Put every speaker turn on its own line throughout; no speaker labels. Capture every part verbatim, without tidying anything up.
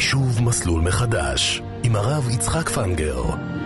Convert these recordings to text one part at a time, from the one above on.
חישוב מסלול מחדש עם הרב יצחק פנגר.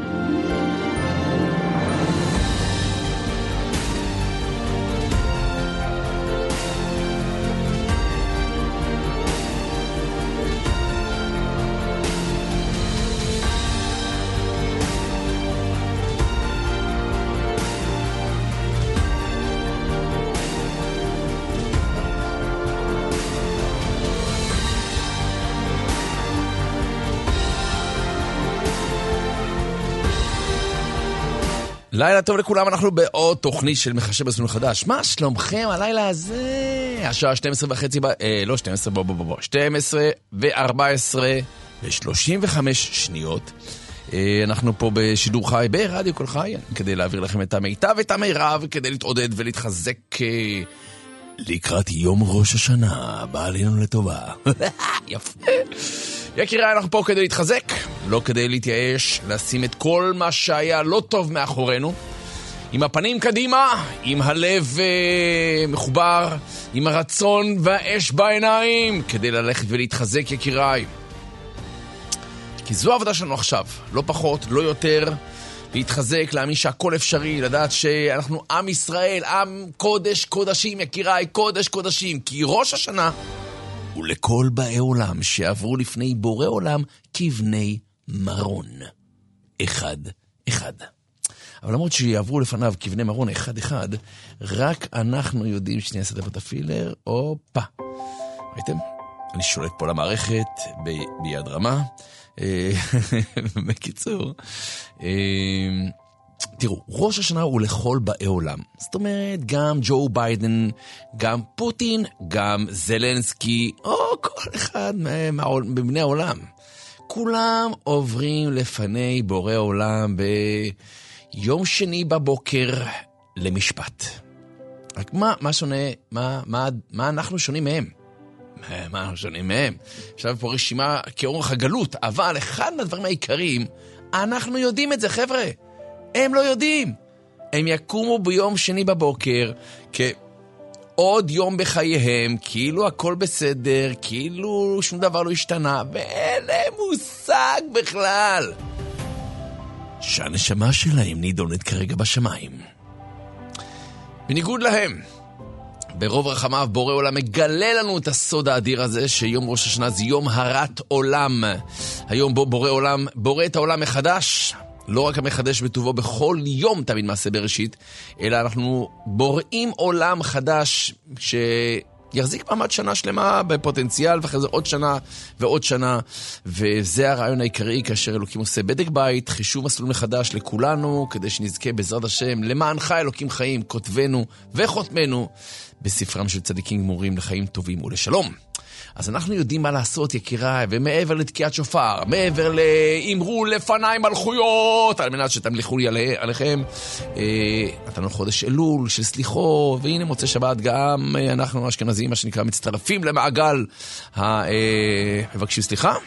לילה טוב לכולם, אנחנו בעוד תוכנית של מחשב מסלול מחדש. מה שלומכם הלילה הזה? השעה שתים עשרה וחצי, אה, לא שתים עשרה, בוא בוא בוא, שתים עשרה וארבע עשרה ושלושים וחמש שניות. אה, אנחנו פה בשידור חי, ברדיו כל חי, כדי להעביר לכם את המיטב ואת המירב, כדי להתעודד ולהתחזק אה, לקראת יום ראש השנה, בא עלינו לטובה. יפה. יקירה, אנחנו פה כדי להתחזק, לא כדי להתייאש, לשים את כל מה שהיה לא טוב מאחורינו, עם הפנים קדימה, עם הלב אה, מחובר, עם הרצון והאש בעיניים, כדי ללכת ולהתחזק, יקיריי. כי זו העבודה שלנו עכשיו, לא פחות, לא יותר, להתחזק, להאמין שהכל אפשרי, לדעת שאנחנו עם ישראל, עם קודש קודשים, יקיריי, קודש קודשים, כי ראש השנה ולכל באי עולם שעברו לפני בורא עולם כבני מרון. אחד, אחד. אבל למרות שיעברו לפניו כבני מרון אחד, אחד, רק אנחנו יודעים שנייה סדר את הפילר, אופה. ראיתם? אני שולט פה למערכת ב- ביד רמה. בקיצור, תראו, ראש השנה הוא לכל באי עולם. זאת אומרת, גם ג'ו ביידן, גם פוטין, גם זלנסקי, או כל אחד מבני העולם. כולם עוברים לפני בורא עולם ביום שני בבוקר למשפט. רק מה, מה שונה, מה, מה, מה אנחנו שונים מהם? מה אנחנו שונים מהם? עכשיו פה רשימה כאורך הגלות, אבל אחד מהדברים העיקריים, אנחנו יודעים את זה, חבר'ה. הם לא יודעים. הם יקומו ביום שני בבוקר כעוד יום בחייהם, כאילו הכל בסדר, כאילו שום דבר לא השתנה, ואין להם מושג בכלל שהנשמה שלהם נידונת כרגע בשמיים. בניגוד להם, ברוב רחמיו בורא עולם מגלה לנו את הסוד האדיר הזה, שיום ראש השנה זה יום הרת עולם. היום בו בורא עולם בורא את העולם מחדש, לא רק המחדש בטובו בכל יום תמיד מעשה בראשית, אלא אנחנו בוראים עולם חדש שיחזיק מעמד שנה שלמה בפוטנציאל, ואחרי זה עוד שנה ועוד שנה. וזה הרעיון העיקרי כאשר אלוקים עושה בדק בית, חישוב מסלול מחדש לכולנו, כדי שנזכה בעזרת השם למענך אלוקים חיים, כותבנו וחותמנו בספרם של צדיקים גמורים לחיים טובים ולשלום. אז אנחנו יודעים מה לעשות, יקיריי, ומעבר לתקיעת שופר, מעבר לאמרו לפניי מלכויות, על מנת שתמליכו לי עלי, עליכם, אה, נתנו חודש אלול של סליחו, והנה מוצא שבת גם אה, אנחנו אשכנזים, מה שנקרא, מצטרפים למעגל המבקשים אה, סליחה,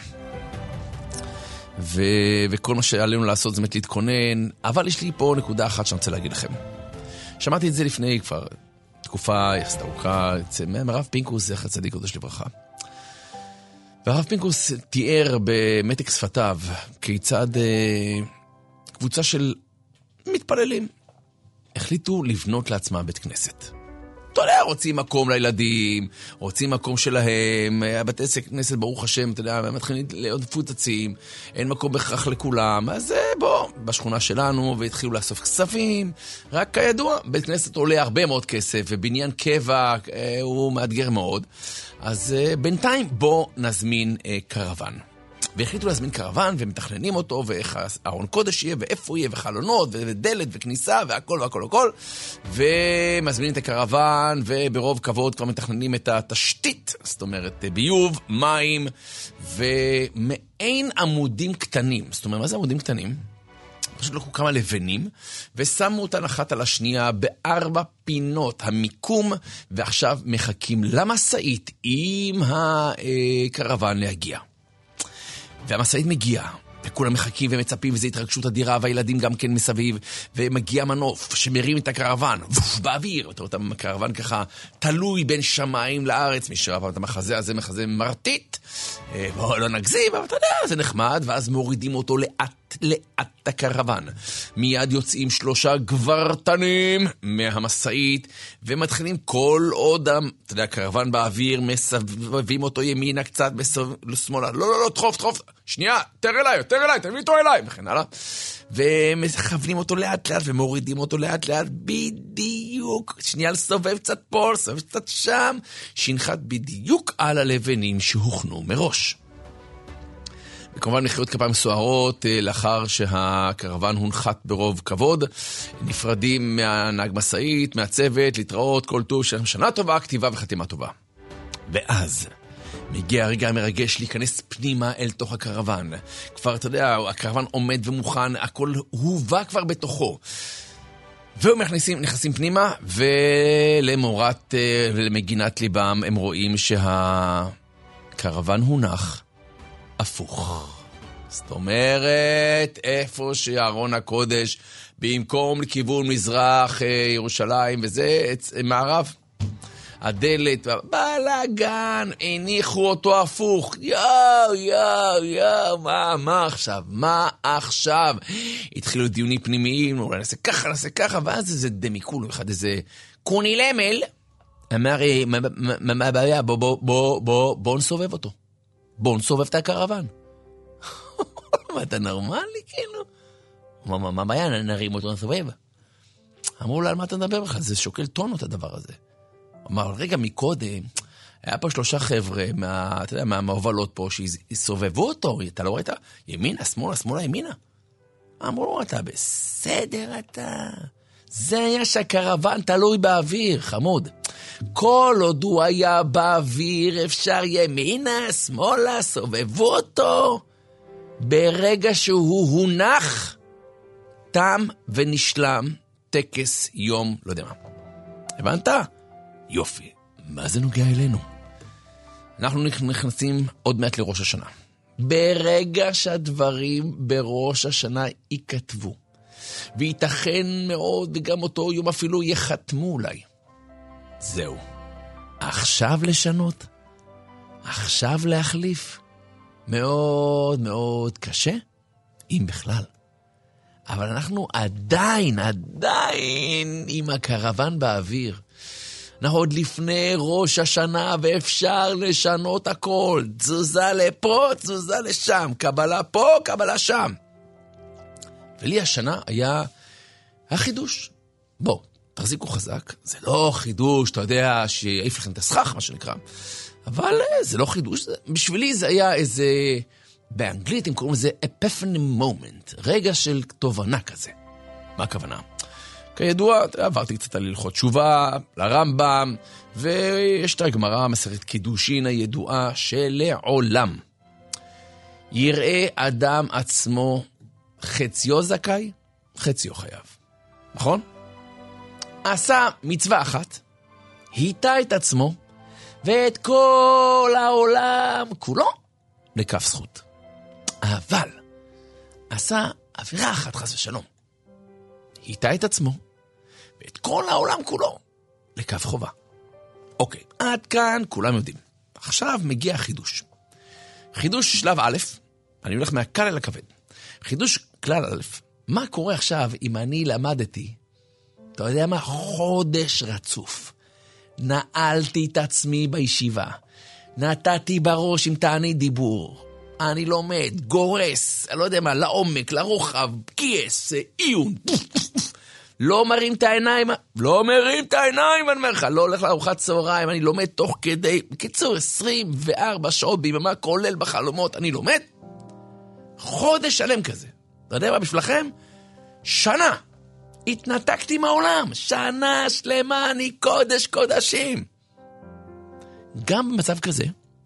ו, וכל מה שעלינו לעשות זה באמת להתכונן. אבל יש לי פה נקודה אחת שאני רוצה להגיד לכם. שמעתי את זה לפני כבר תקופה יחסית ארוכה, מהרב פינקוס, זכר צדיק קדוש לברכה. והרב פינקוס תיאר במתק שפתיו כיצד אה, קבוצה של מתפללים החליטו לבנות לעצמם בית כנסת. אתה יודע, רוצים מקום לילדים, רוצים מקום שלהם, הבתי כנסת ברוך השם, אתה יודע, מתחילים להיות מפוצצים, אין מקום בכך לכולם, אז בוא, בשכונה שלנו, והתחילו לאסוף כספים, רק כידוע, בית כנסת עולה הרבה מאוד כסף, ובניין קבע הוא מאתגר מאוד, אז בינתיים בוא נזמין קרוון. והחליטו להזמין קרוון, ומתכננים אותו, ואיך הארון קודש יהיה, ואיפה יהיה, וחלונות, ודלת, וכניסה, והכל והכל והכל, ומזמינים את הקרוון, וברוב כבוד כבר מתכננים את התשתית, זאת אומרת, ביוב, מים, ומעין עמודים קטנים. זאת אומרת, מה זה עמודים קטנים? פשוט לקחו כמה לבנים, ושמו אותן אחת על השנייה בארבע פינות המיקום, ועכשיו מחכים למסעית עם הקרוון להגיע. והמסעית מגיעה, וכולם מחכים ומצפים, וזו התרגשות אדירה, והילדים גם כן מסביב, ומגיע מנוף שמרים את הקרוון, באוויר, אתה רואה את הקרוון ככה, תלוי בין שמיים לארץ, מי שראה פעם את המחזה הזה, מחזה מרטיט, בואו לא נגזים, אבל אתה יודע, זה נחמד, ואז מורידים אותו לאט לאט הקרוון. מיד יוצאים שלושה גברתנים מהמסעית, ומתחילים כל עוד, אתה יודע, הקרוון באוויר, מסבבים אותו ימינה קצת, לשמאלה, לא, לא, לא, תחוף, תחוף, שנייה, תר אליי, תר אליי, תביא אותו אליי, וכן הלאה. ומכוונים אותו לאט לאט, ומורידים אותו לאט לאט, בדיוק, שנייה לסובב קצת פה, לסובב קצת שם, שינחת בדיוק על הלבנים שהוכנו מראש. וכמובן מחיאות כפיים סוערות לאחר שהקרוון הונחת ברוב כבוד, נפרדים מהנהג מסעית, מהצוות, להתראות, כל טוב, שנה טובה, כתיבה וחתימה טובה. ואז מגיע הרגע המרגש להיכנס פנימה אל תוך הקרוון. כבר, אתה יודע, הקרוון עומד ומוכן, הכל הובא כבר בתוכו. והם נכנסים, נכנסים פנימה, ולמורת ולמגינת ליבם הם רואים שהקרוון הונח הפוך. זאת אומרת, איפה שארון הקודש, במקום לכיוון מזרח ירושלים, וזה מערב. הדלת, בלגן, הניחו אותו הפוך. יאו, יאו, יאו, מה, מה עכשיו? מה עכשיו? התחילו דיונים פנימיים, אולי נעשה ככה, נעשה ככה, ואז איזה דמיקול, אחד איזה קוני למל, אמר, מה הבעיה? בוא, בוא, בוא, בוא, בוא נסובב אותו. בוא נסובב את הקרוון. מה, אתה נורמלי, כאילו? מה, מה, מה הבעיה? נרים אותו, נסובב. אמרו לה, על מה אתה מדבר בכלל? זה שוקל טונות הדבר הזה. אמר, רגע, מקודם, היה פה שלושה חבר'ה, מה, אתה יודע, מהמובלות פה, שיסובבו אותו, אתה לא ראית? ימינה, שמאלה, שמאלה, ימינה. אמרו, אתה בסדר, אתה... זה היה שהקרוון תלוי באוויר, חמוד. כל עוד הוא היה באוויר, אפשר ימינה, שמאלה, סובבו אותו. ברגע שהוא הונח, תם ונשלם טקס יום, לא יודע מה. הבנת? יופי. מה זה נוגע אלינו? אנחנו נכנסים עוד מעט לראש השנה. ברגע שהדברים בראש השנה ייכתבו, וייתכן מאוד, וגם אותו יום אפילו יחתמו אולי. זהו. עכשיו לשנות? עכשיו להחליף? מאוד מאוד קשה, אם בכלל. אבל אנחנו עדיין, עדיין עם הקרוון באוויר. אנחנו עוד לפני ראש השנה, ואפשר לשנות הכל. תזוזה לפה, תזוזה לשם. קבלה פה, קבלה שם. ולי השנה היה החידוש. בוא, תחזיקו חזק. זה לא חידוש, אתה יודע, שיעיף לכם את הסכך, מה שנקרא. אבל זה לא חידוש. בשבילי זה היה איזה, באנגלית הם קוראים לזה epiphany moment. רגע של תובנה כזה. מה הכוונה? כידוע, עברתי קצת על הלכות תשובה, לרמב"ם, ויש את הגמרא, מסכת קידושין הידועה שלעולם יראה אדם עצמו חציו זכאי, חציו חייב. נכון? עשה מצווה אחת, היטה את עצמו, ואת כל העולם כולו לכף זכות. אבל עשה עבירה אחת חס ושלום. היטה את עצמו, ואת כל העולם כולו לכף חובה. אוקיי, עד כאן כולם יודעים. עכשיו מגיע חידוש. חידוש שלב א', אני הולך מהקל אל הכבד. חידוש כלל א', מה קורה עכשיו אם אני למדתי, אתה יודע מה, חודש רצוף. נעלתי את עצמי בישיבה, נתתי בראש עם טעני דיבור, אני לומד, גורס, אני לא יודע מה, לעומק, לרוחב, כיס, עיון, לא מרים את העיניים, לא מרים את העיניים, אני אומר לך, לא הולך לארוחת צהריים, אני לומד תוך כדי, בקיצור, עשרים וארבע שעות ביממה, כולל בחלומות, אני לומד, חודש שלם כזה. אתה יודע מה בשבילכם? שנה. התנתקתי מהעולם, שנה שלמה, אני קודש קודשים. גם במצב כזה,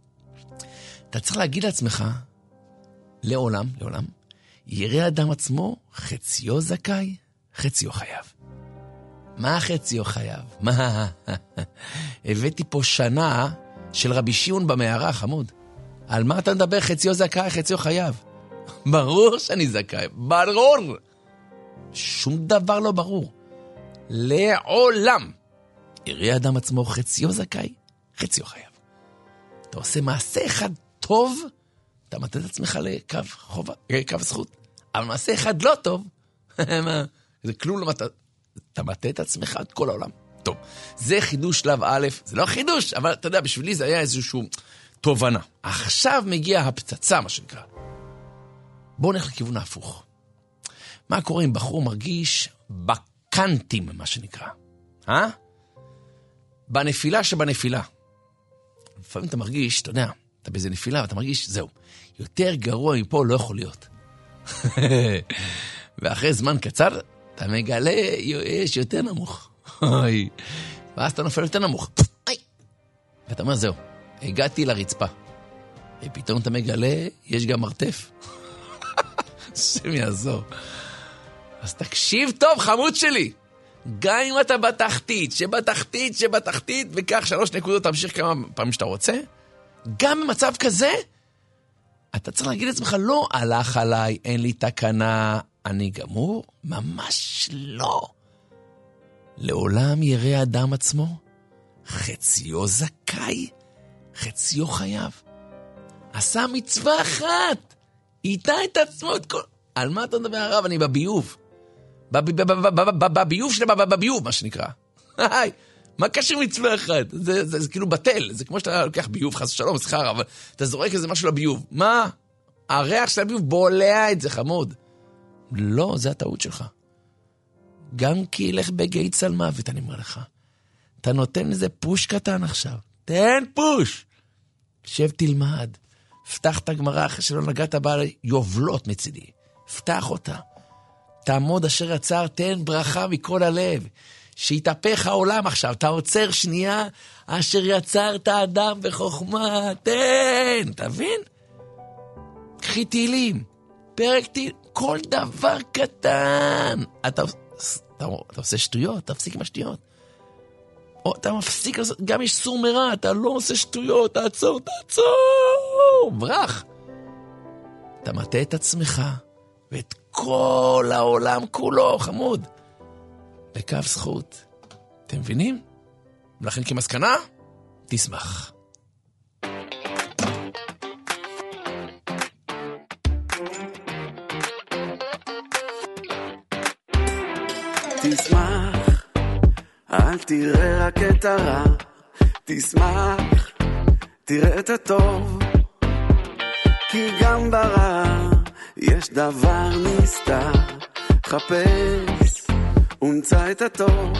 אתה צריך להגיד לעצמך, לעולם, לעולם, יראה אדם עצמו חציו זכאי, חציו חייב. מה חציו חייב? מה? הבאתי פה שנה של רבי שיון במערה, חמוד. על מה אתה מדבר חציו זכאי, חציו חייב? ברור שאני זכאי, ברור. שום דבר לא ברור. לעולם. יראה אדם עצמו חציו זכאי, חציו חייב. אתה עושה מעשה אחד טוב, אתה מטה את עצמך לקו חובה, קו זכות. אבל מעשה אחד לא טוב, זה כלום לא מטה, אתה מטה את עצמך את כל העולם. טוב, זה חידוש שלב א', זה לא חידוש, אבל אתה יודע, בשבילי זה היה איזשהו תובנה. עכשיו מגיע הפצצה, מה שנקרא. בואו נלך לכיוון ההפוך. מה קורה אם בחור מרגיש בקנטים, מה שנקרא? אה? בנפילה שבנפילה. לפעמים אתה מרגיש, אתה יודע, אתה באיזה נפילה, ואתה מרגיש, זהו, יותר גרוע מפה לא יכול להיות. ואחרי זמן קצר, אתה מגלה, יש יותר נמוך. ואז אתה נופל יותר נמוך. ואתה אומר, זהו, הגעתי לרצפה. ופתאום אתה מגלה, יש גם מרתף. שם יעזור. אז תקשיב טוב, חמוד שלי. גם אם אתה בתחתית, שבתחתית, שבתחתית, וכך שלוש נקודות, תמשיך כמה פעמים שאתה רוצה, גם במצב כזה, אתה צריך להגיד לעצמך, לא הלך עליי, אין לי תקנה, אני גמור, ממש לא. לעולם יראה אדם עצמו, חציו זכאי, חציו חייב. עשה מצווה אחת, איתה את עצמו את כל... על מה אתה מדבר הרב? אני בביוב. בביוב שלה, בביוב, מה שנקרא. היי, מה קשר מצווה אחת? זה, זה, זה כאילו בטל, זה כמו שאתה לוקח ביוב, חס ושלום, סליחה, אבל אתה זורק איזה משהו לביוב. מה? הריח של הביוב בולע את זה, חמוד. לא, זה הטעות שלך. גם כי ילך בגיא צל מוות, אני אומר לך. אתה נותן איזה פוש קטן עכשיו. תן פוש! שב תלמד. פתח את הגמרא אחרי שלא נגעת בה יובלות מצידי. פתח אותה. תעמוד אשר יצר, תן ברכה מכל הלב. שיתהפך העולם עכשיו. אתה עוצר שנייה, אשר יצר את האדם בחוכמה. תן! תבין? קחי תהילים. פרק תהילים. כל דבר קטן. אתה, אתה, אתה עושה שטויות, תפסיק עם השטויות. או אתה מפסיק, גם יש סור מרע, אתה לא עושה שטויות, תעצור, תעצור, ברח. אתה מטה את עצמך, ואת כל העולם כולו, חמוד, לקו זכות. אתם מבינים? ולכן כמסקנה, תשמח.
תשמח, אל תראה רק את הרע, תשמח, תראה את הטוב, כי גם ברע יש דבר נסתר, חפש ומצא את הטוב.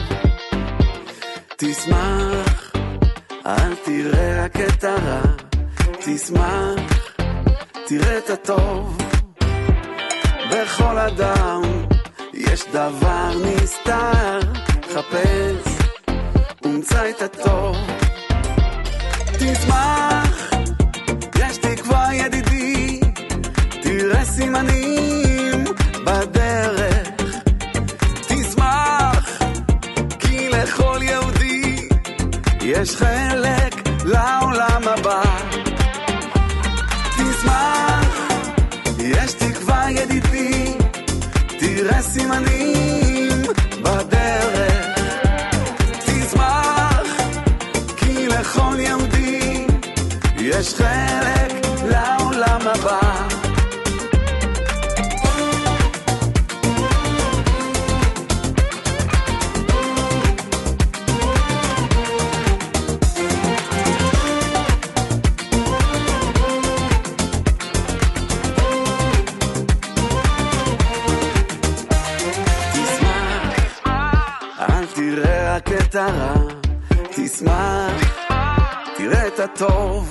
תשמח, אל תראה רק את הרע, תשמח, תראה את הטוב, בכל אדם יש דבר נסתר, חפש ומצא את הטוב. תשמח, יש תקווה ידידי, תראה סימנים בדרך. תשמח, כי לכל יהודי יש חלק לעולם הבא. תשמח, יש תקווה ידידי, תראה סימנים בדרך. תשמח, כי לכל יהודי יש חלק לעולם הבא. את הרע, תשמח, תראה את הטוב,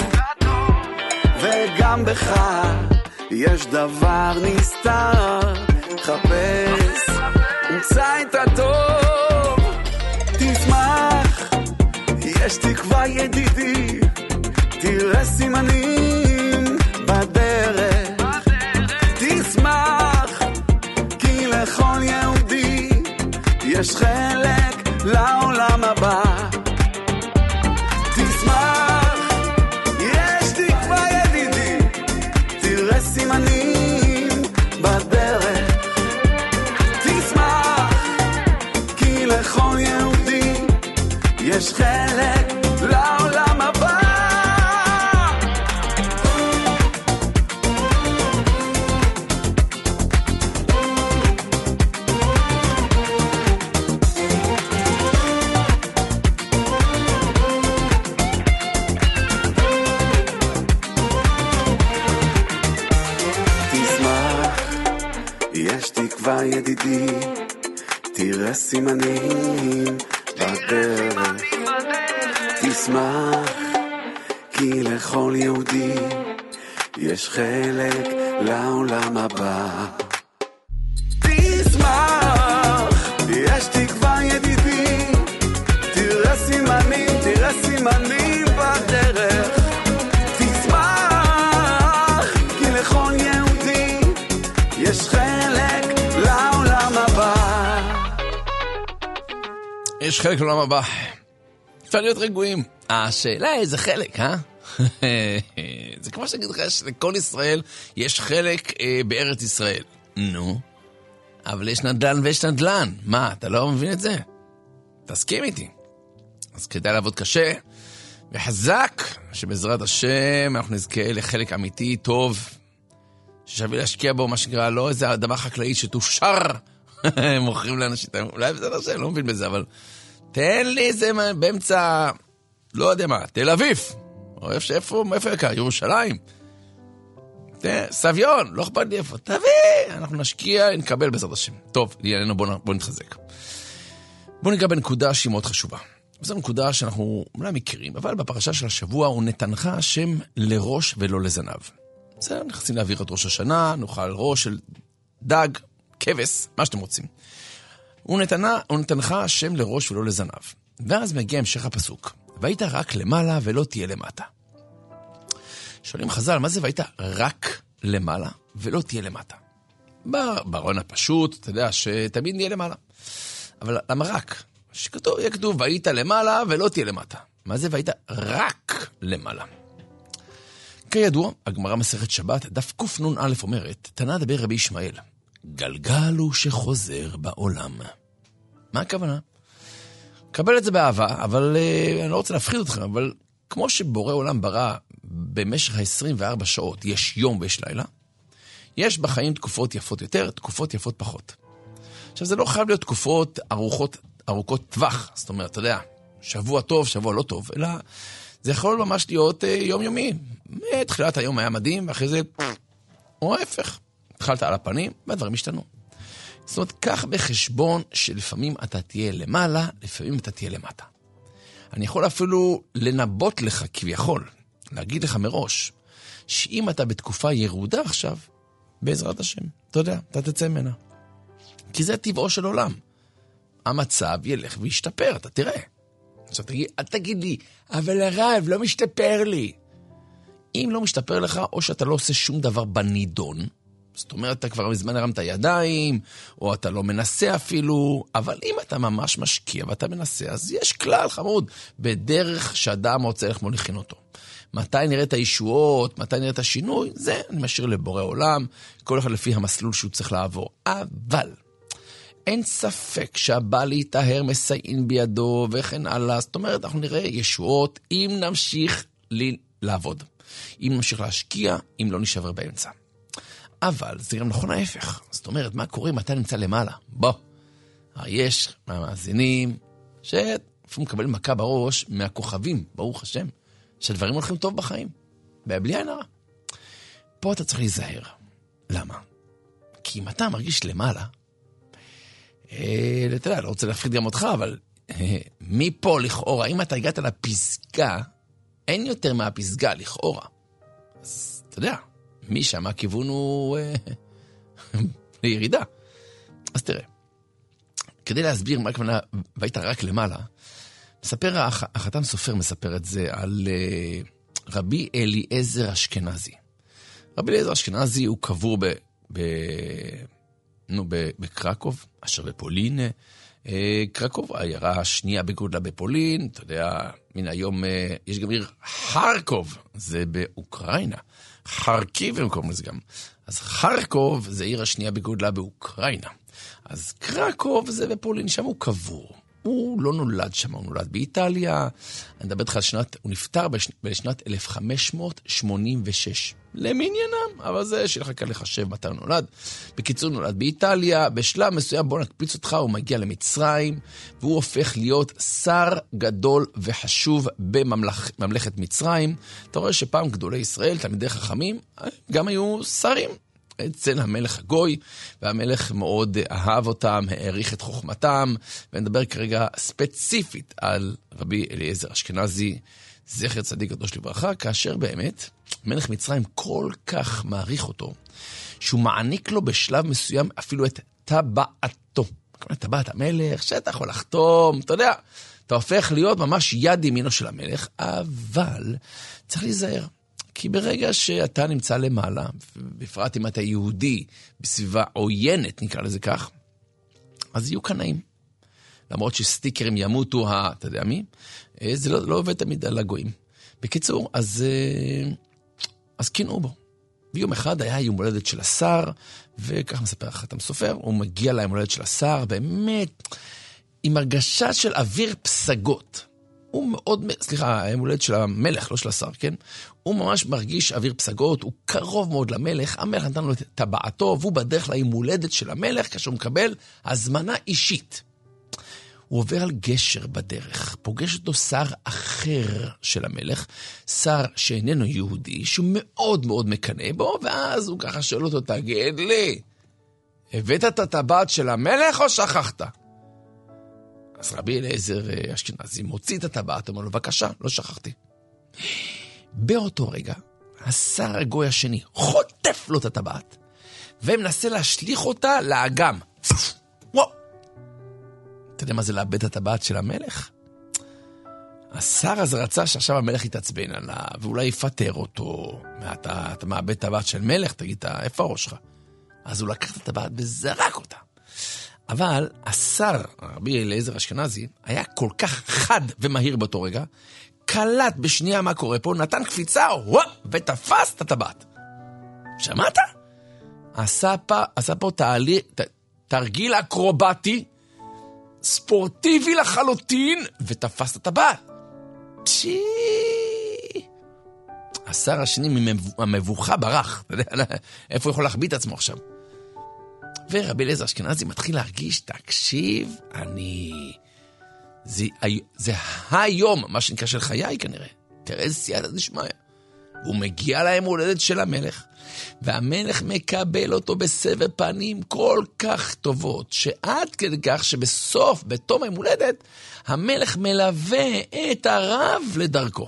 וגם בך יש דבר נסתר, חפש ומצא את הטוב. תשמח, יש תקווה ידידי, תראה סימנים בדרך. תשמח, כי לכל יהודי יש חלק לעולם הבא. תשמח, יש תקווה ידידי, תראה סימנים לכל יהודי יש חלק לעולם הבא. יש תקווה ידידי, תראה סימנים בדרך, תשמח, כי לכל יהודי יש חלק לעולם הבא. תשמח, יש תקווה ידידי, תראה סימנים, תראה סימנים בדרך, תשמח, כי לכל יהודי יש חלק לעולם הבא.
יש חלק לעולם הבא. אפשר להיות רגועים. השאלה איזה חלק, אה? זה כמו שאני אגיד לך שלכל ישראל יש חלק אה, בארץ ישראל. נו, אבל יש נדל"ן ויש נדל"ן. מה, אתה לא מבין את זה? תסכים איתי. אז כדאי לעבוד קשה וחזק, שבעזרת השם אנחנו נזכה לחלק אמיתי טוב, ששווה להשקיע בו, מה שקרה, לא איזה דבר חקלאי שתופשר, מוכרים לאנשים, אולי בסדר השם, לא מבין בזה, אבל תן לי איזה באמצע, לא יודע מה, תל אביב, או איפה, איפה, איפה יקר, ירושלים, סביון, לא אכפת לי איפה, תביא, אנחנו נשקיע, נקבל בעזרת השם. טוב, לענייננו, בוא, בוא נתחזק. בוא ניגע בנקודה שהיא מאוד חשובה. וזו נקודה שאנחנו אולי מכירים, אבל בפרשה של השבוע הוא נתנך השם לראש ולא לזנב. בסדר, נכנסים להעביר את ראש השנה, נאכל ראש של דג, כבש, מה שאתם רוצים. הוא נתנה, הוא נתנך השם לראש ולא לזנב. ואז מגיע המשך הפסוק. והיית רק למעלה ולא תהיה למטה. שואלים חז"ל, מה זה והיית רק למעלה ולא תהיה למטה? ברעיון הפשוט, אתה יודע, שתמיד נהיה למעלה. אבל למה רק? שכתוב, יהיה כתוב, והיית למעלה ולא תהיה למטה. מה זה והיית רק למעלה? כידוע, הגמרא מסכת שבת, דף קנ"א אומרת, תנא דבר רבי ישמעאל, גלגל הוא שחוזר בעולם. מה הכוונה? קבל את זה באהבה, אבל uh, אני לא רוצה להפחיד אותך, אבל כמו שבורא עולם ברא במשך ה-עשרים וארבע שעות, יש יום ויש לילה, יש בחיים תקופות יפות יותר, תקופות יפות פחות. עכשיו, זה לא חייב להיות תקופות ארוכות, ארוכות טווח, זאת אומרת, אתה יודע, שבוע טוב, שבוע לא טוב, אלא זה יכול ממש להיות uh, יומיומי. מתחילת היום היה מדהים, ואחרי זה, או ההפך, התחלת על הפנים, והדברים השתנו. זאת אומרת, כך בחשבון שלפעמים אתה תהיה למעלה, לפעמים אתה תהיה למטה. אני יכול אפילו לנבות לך כביכול, להגיד לך מראש, שאם אתה בתקופה ירודה עכשיו, בעזרת השם, אתה יודע, אתה תצא ממנה. כי זה טבעו של עולם. המצב ילך וישתפר, אתה תראה. עכשיו תגיד, אל תגיד לי, אבל הרב, לא משתפר לי. אם לא משתפר לך, או שאתה לא עושה שום דבר בנידון, זאת אומרת, אתה כבר מזמן הרמת ידיים, או אתה לא מנסה אפילו, אבל אם אתה ממש משקיע ואתה מנסה, אז יש כלל חמוד, בדרך שאדם רוצה איך מוליכין אותו. מתי נראה את הישועות, מתי נראה את השינוי, זה אני משאיר לבורא עולם, כל אחד לפי המסלול שהוא צריך לעבור. אבל אין ספק שהבא להיטהר מסייעין בידו וכן הלאה, זאת אומרת, אנחנו נראה ישועות אם נמשיך לי לעבוד. אם נמשיך להשקיע, אם לא נשבר באמצע. אבל זה גם נכון ההפך. זאת אומרת, מה קורה אם אתה נמצא למעלה? בוא. יש מהמאזינים שאפילו מקבלים מכה בראש מהכוכבים, ברוך השם, שהדברים הולכים טוב בחיים. בלי עין הרע. פה אתה צריך להיזהר. למה? כי אם אתה מרגיש למעלה, אה, אתה יודע, לא רוצה להפחיד גם אותך, אבל אה, מפה לכאורה, אם אתה הגעת לפסגה, אין יותר מהפסגה לכאורה. אז אתה יודע, מי שם הכיוון הוא אה, לירידה. אז תראה, כדי להסביר מה הכוונה, והיית רק למעלה, מספר, החתם סופר מספר את זה על אה, רבי אליעזר אשכנזי. רבי אליעזר אשכנזי הוא קבור ב, ב, נו, ב, בקרקוב, אשר בפולין. אה, קרקוב, העיירה השנייה בגודלה בפולין, אתה יודע, מן היום אה, יש גם עיר חרקוב, זה באוקראינה. חרקיב הם קוראים לזה גם. אז חרקוב זה עיר השנייה בגודלה באוקראינה. אז קרקוב זה בפולין, שם הוא קבור. הוא לא נולד שם, הוא נולד באיטליה. אני מדבר איתך על שנת, הוא נפטר בש, בשנת אלף חמש מאות שמונים ושש. למעניינם, אבל זה שלך כאן לחשב מתי הוא נולד. בקיצור, הוא נולד באיטליה, בשלב מסוים, בוא נקפיץ אותך, הוא מגיע למצרים, והוא הופך להיות שר גדול וחשוב בממלכת מצרים. אתה רואה שפעם גדולי ישראל, תלמידי חכמים, גם היו שרים. אצל המלך הגוי, והמלך מאוד אהב אותם, העריך את חוכמתם, ונדבר כרגע ספציפית על רבי אליעזר אשכנזי, זכר צדיק קדוש לברכה, כאשר באמת מלך מצרים כל כך מעריך אותו, שהוא מעניק לו בשלב מסוים אפילו את טבעתו. כלומר, טבעת המלך, שאתה יכול לחתום, אתה יודע, אתה הופך להיות ממש יד ימינו של המלך, אבל צריך להיזהר. כי ברגע שאתה נמצא למעלה, בפרט אם אתה יהודי, בסביבה עוינת, נקרא לזה כך, אז יהיו קנאים. למרות שסטיקרים ימותו, אתה יודע מי? זה לא, לא עובד תמיד על הגויים. בקיצור, אז, אז קינאו בו. ויום אחד היה יום הולדת של השר, וכך מספר חתם סופר, הוא מגיע ליום הולדת של השר, באמת, עם הרגשה של אוויר פסגות. הוא מאוד, סליחה, היום הולדת של המלך, לא של השר, כן? הוא ממש מרגיש אוויר פסגות, הוא קרוב מאוד למלך, המלך נתן לו את טבעתו, והוא בדרך ליום הולדת של המלך, כאשר הוא מקבל הזמנה אישית. הוא עובר על גשר בדרך, פוגש אותו שר אחר של המלך, שר שאיננו יהודי, שהוא מאוד מאוד מקנא בו, ואז הוא ככה שואל אותו, תגיד לי, הבאת את הטבעת של המלך או שכחת? אז רבי אליעזר אשכנזי מוציא את הטבעת, אומר לו, בבקשה, לא שכחתי. באותו רגע, השר הגוי השני חוטף לו את הטבעת, ומנסה להשליך אותה לאגם. וואו! אתה יודע מה זה לאבד את הטבעת של המלך? השר הזה רצה שעכשיו המלך יתעצבן עליו, ואולי יפטר אותו. אתה, אתה מאבד טבעת של מלך, תגיד, איפה הראש שלך? אז הוא לקח את הטבעת וזרק אותה. אבל השר, רבי אליעזר אשכנזי, היה כל כך חד ומהיר באותו רגע, קלט בשנייה מה קורה פה, נתן קפיצה, וואו, ותפס את הטבעת. שמעת? עשה פה, עשה פה תעלי, ת, תרגיל אקרובטי, ספורטיבי לחלוטין, ותפס את הטבעת. פשי! השר השני מהמבוכה ברח, אתה יודע, איפה הוא יכול להחביא את עצמו עכשיו? ורבי אליעזר אשכנזי מתחיל להרגיש, תקשיב, אני... זה, זה היום, מה שנקרא של חיי כנראה. תראה איזה סייעתא דשמיא. הוא מגיע להם הולדת של המלך, והמלך מקבל אותו בסבר פנים כל כך טובות, שעד כדי כך שבסוף, בתום היום הולדת, המלך מלווה את הרב לדרכו.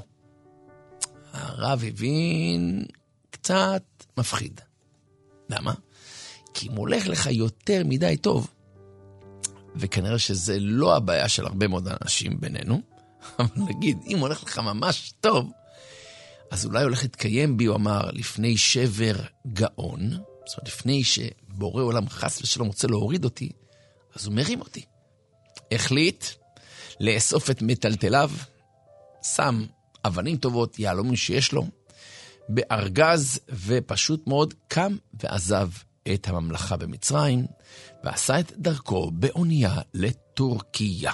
הרב הבין קצת מפחיד. למה? כי אם הולך לך יותר מדי טוב, וכנראה שזה לא הבעיה של הרבה מאוד אנשים בינינו, אבל נגיד, אם הולך לך ממש טוב, אז אולי הולך להתקיים בי, הוא אמר, לפני שבר גאון, זאת אומרת, לפני שבורא עולם חס ושלום רוצה להוריד אותי, אז הוא מרים אותי. החליט לאסוף את מטלטליו, שם אבנים טובות, יהלומים שיש לו, בארגז, ופשוט מאוד קם ועזב את הממלכה במצרים, ועשה את דרכו באונייה לטורקיה.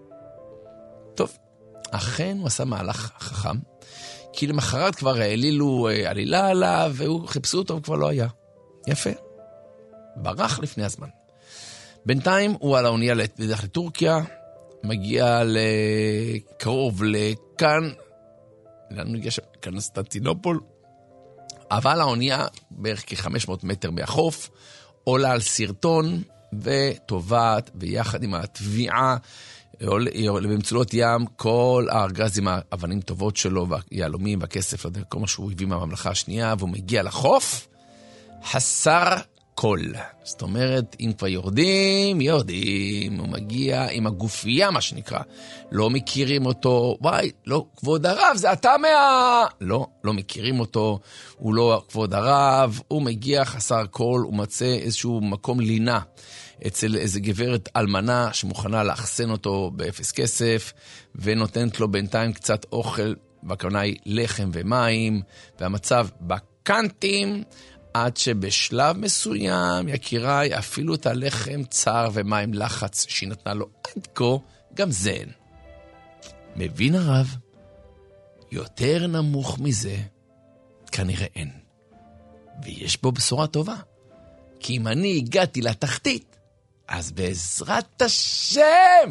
טוב, אכן הוא עשה מהלך חכם, כי למחרת כבר העלילו עלילה עליו, והוא חיפשו אותו וכבר לא היה. יפה. ברח לפני הזמן. בינתיים הוא על האונייה לדרך לטורקיה, מגיע לקרוב לכאן, לאן הוא הגיע שם? קונסטנטינופול, אבל האונייה בערך כ-חמש מאות מטר מהחוף, עולה על סרטון וטובעת, ויחד עם התביעה, במצולות ים, כל הארגז עם האבנים טובות שלו, והיהלומים והכסף, כל מה שהוא הביא מהממלכה השנייה, והוא מגיע לחוף, חסר כל. זאת אומרת, אם כבר יורדים, יורדים, הוא מגיע עם הגופייה, מה שנקרא. לא מכירים אותו, וואי, לא, כבוד הרב, זה אתה מה... לא, לא מכירים אותו, הוא לא כבוד הרב, הוא מגיע חסר כל, הוא מצא איזשהו מקום לינה, אצל איזו גברת אלמנה שמוכנה לאחסן אותו באפס כסף, ונותנת לו בינתיים קצת אוכל, בכוונה היא לחם ומים, והמצב בקנטים, עד שבשלב מסוים, יקיריי, אפילו את הלחם צר ומים לחץ שהיא נתנה לו עד כה, גם זה אין. מבין הרב, יותר נמוך מזה, כנראה אין. ויש בו בשורה טובה. כי אם אני הגעתי לתחתית, אז בעזרת השם,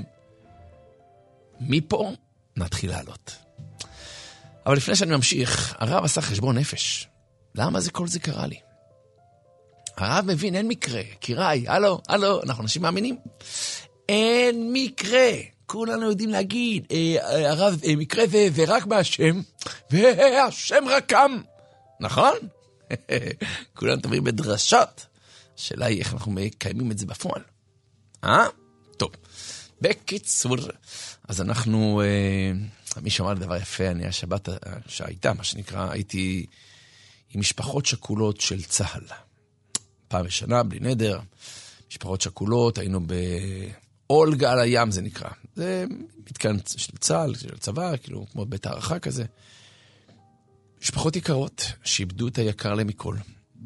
מפה נתחיל לעלות. אבל לפני שאני ממשיך, הרב עשה חשבון נפש. למה זה כל זה קרה לי? הרב מבין, אין מקרה. קיראי, הלו, הלו, אנחנו אנשים מאמינים. אין מקרה. כולנו יודעים להגיד, אה, הרב, אה, מקרה זה, זה רק מהשם, והשם רקם. נכון? כולנו תמיד בדרשות. השאלה היא איך אנחנו מקיימים את זה בפועל. אה? טוב. בקיצור, אז אנחנו, אה, מי שאמר לדבר יפה, אני השבת שהייתה, מה שנקרא, הייתי עם משפחות שכולות של צהל. פעם בשנה, בלי נדר, משפחות שכולות, היינו באולגה על הים, זה נקרא. זה מתקן של צהל, של צבא, כאילו, כמו בית הערכה כזה. משפחות יקרות, שאיבדו את היקר להם מכל.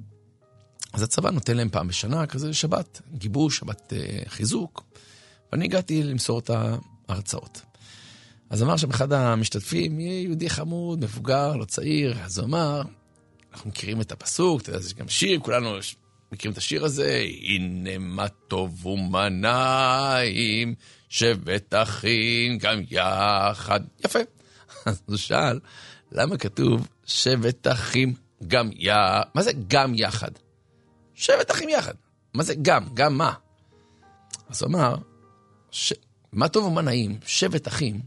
אז הצבא נותן להם פעם בשנה, כזה שבת, גיבוש, שבת אה, חיזוק, ואני הגעתי למסור את ההרצאות. אז אמר שם אחד המשתתפים, יהיה יהודי חמוד, מבוגר, לא צעיר, אז הוא אמר, אנחנו מכירים את הפסוק, אתה יודע, זה גם שיר, כולנו מכירים את השיר הזה, הנה מה טוב ומה נעים, שבת אחים גם יחד. יפה. אז הוא שאל, למה כתוב שבת אחים גם יחד? מה זה גם יחד? שבת אחים יחד. מה זה גם? גם מה? אז הוא אמר, ש... מה טוב ומה נעים, שבת אחים,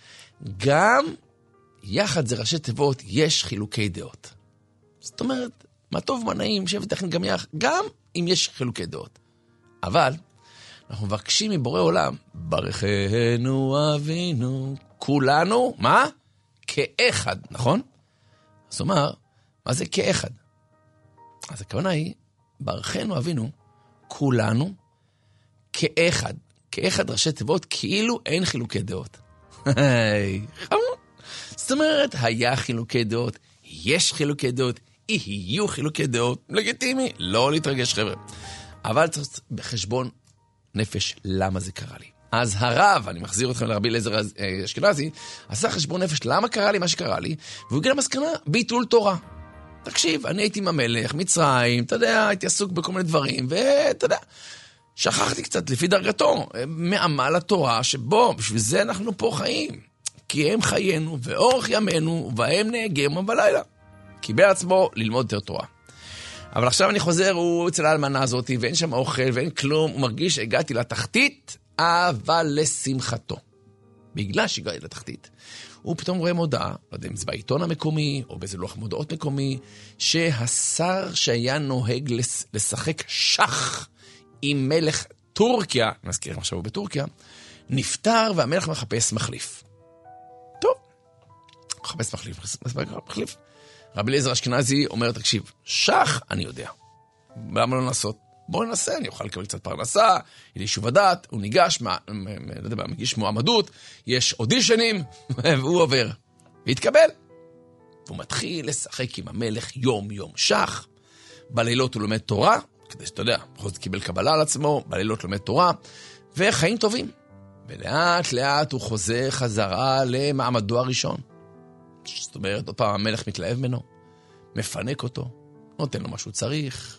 גם יחד זה ראשי תיבות, יש חילוקי דעות. זאת אומרת, מה טוב ומה נעים, שבת אחים גם יחד, גם אם יש חילוקי דעות. אבל, אנחנו מבקשים מבורא עולם, ברכנו אבינו, כולנו, מה? כאחד, נכון? אז הוא אומר, מה זה כאחד? אז הכוונה היא, ברכנו אבינו, כולנו כאחד. כאחד ראשי תיבות, כאילו אין חילוקי דעות. זאת אומרת, היה חילוקי דעות, יש חילוקי דעות, יהיו חילוקי דעות, לגיטימי, לא להתרגש חבר'ה. אבל צריך בחשבון נפש למה זה קרה לי. אז הרב, אני מחזיר אתכם לרבי אליעזר אשכנזי, עשה חשבון נפש למה קרה לי מה שקרה לי, והוא הגיע למסקנה, ביטול תורה. תקשיב, אני הייתי עם המלך, מצרים, אתה יודע, הייתי עסוק בכל מיני דברים, ואתה יודע, שכחתי קצת לפי דרגתו, מעמל התורה, שבו, בשביל זה אנחנו פה חיים. כי הם חיינו, ואורך ימינו, והם נהגם בלילה. קיבל עצמו ללמוד יותר תורה. אבל עכשיו אני חוזר, הוא אצל האלמנה הזאת, ואין שם אוכל, ואין כלום, הוא מרגיש שהגעתי לתחתית, אבל לשמחתו. בגלל שהגעתי לתחתית, הוא פתאום רואה מודעה, לא יודע אם זה בעיתון המקומי, או באיזה לוח מודעות מקומי, שהשר שהיה נוהג לשחק שח עם מלך טורקיה, נזכיר עכשיו הוא בטורקיה, נפטר והמלך מחפש מחליף. טוב, מחפש מחליף, מחליף. רבי אליעזר אשכנזי אומר, תקשיב, שח אני יודע. למה לא לעשות? בואו ננסה, אני אוכל לקבל קצת פרנסה, יהיה לי שוב הדעת, הוא ניגש, מה, לא יודע, מגיש מועמדות, יש אודישנים, והוא עובר. והתקבל. והוא מתחיל לשחק עם המלך יום יום שח, בלילות הוא לומד תורה, כדי שאתה יודע, בכל זאת קיבל קבלה על עצמו, בלילות לומד תורה, וחיים טובים. ולאט לאט הוא חוזר חזרה למעמדו הראשון. זאת אומרת, עוד פעם המלך מתלהב ממנו, מפנק אותו, נותן לו מה שהוא צריך,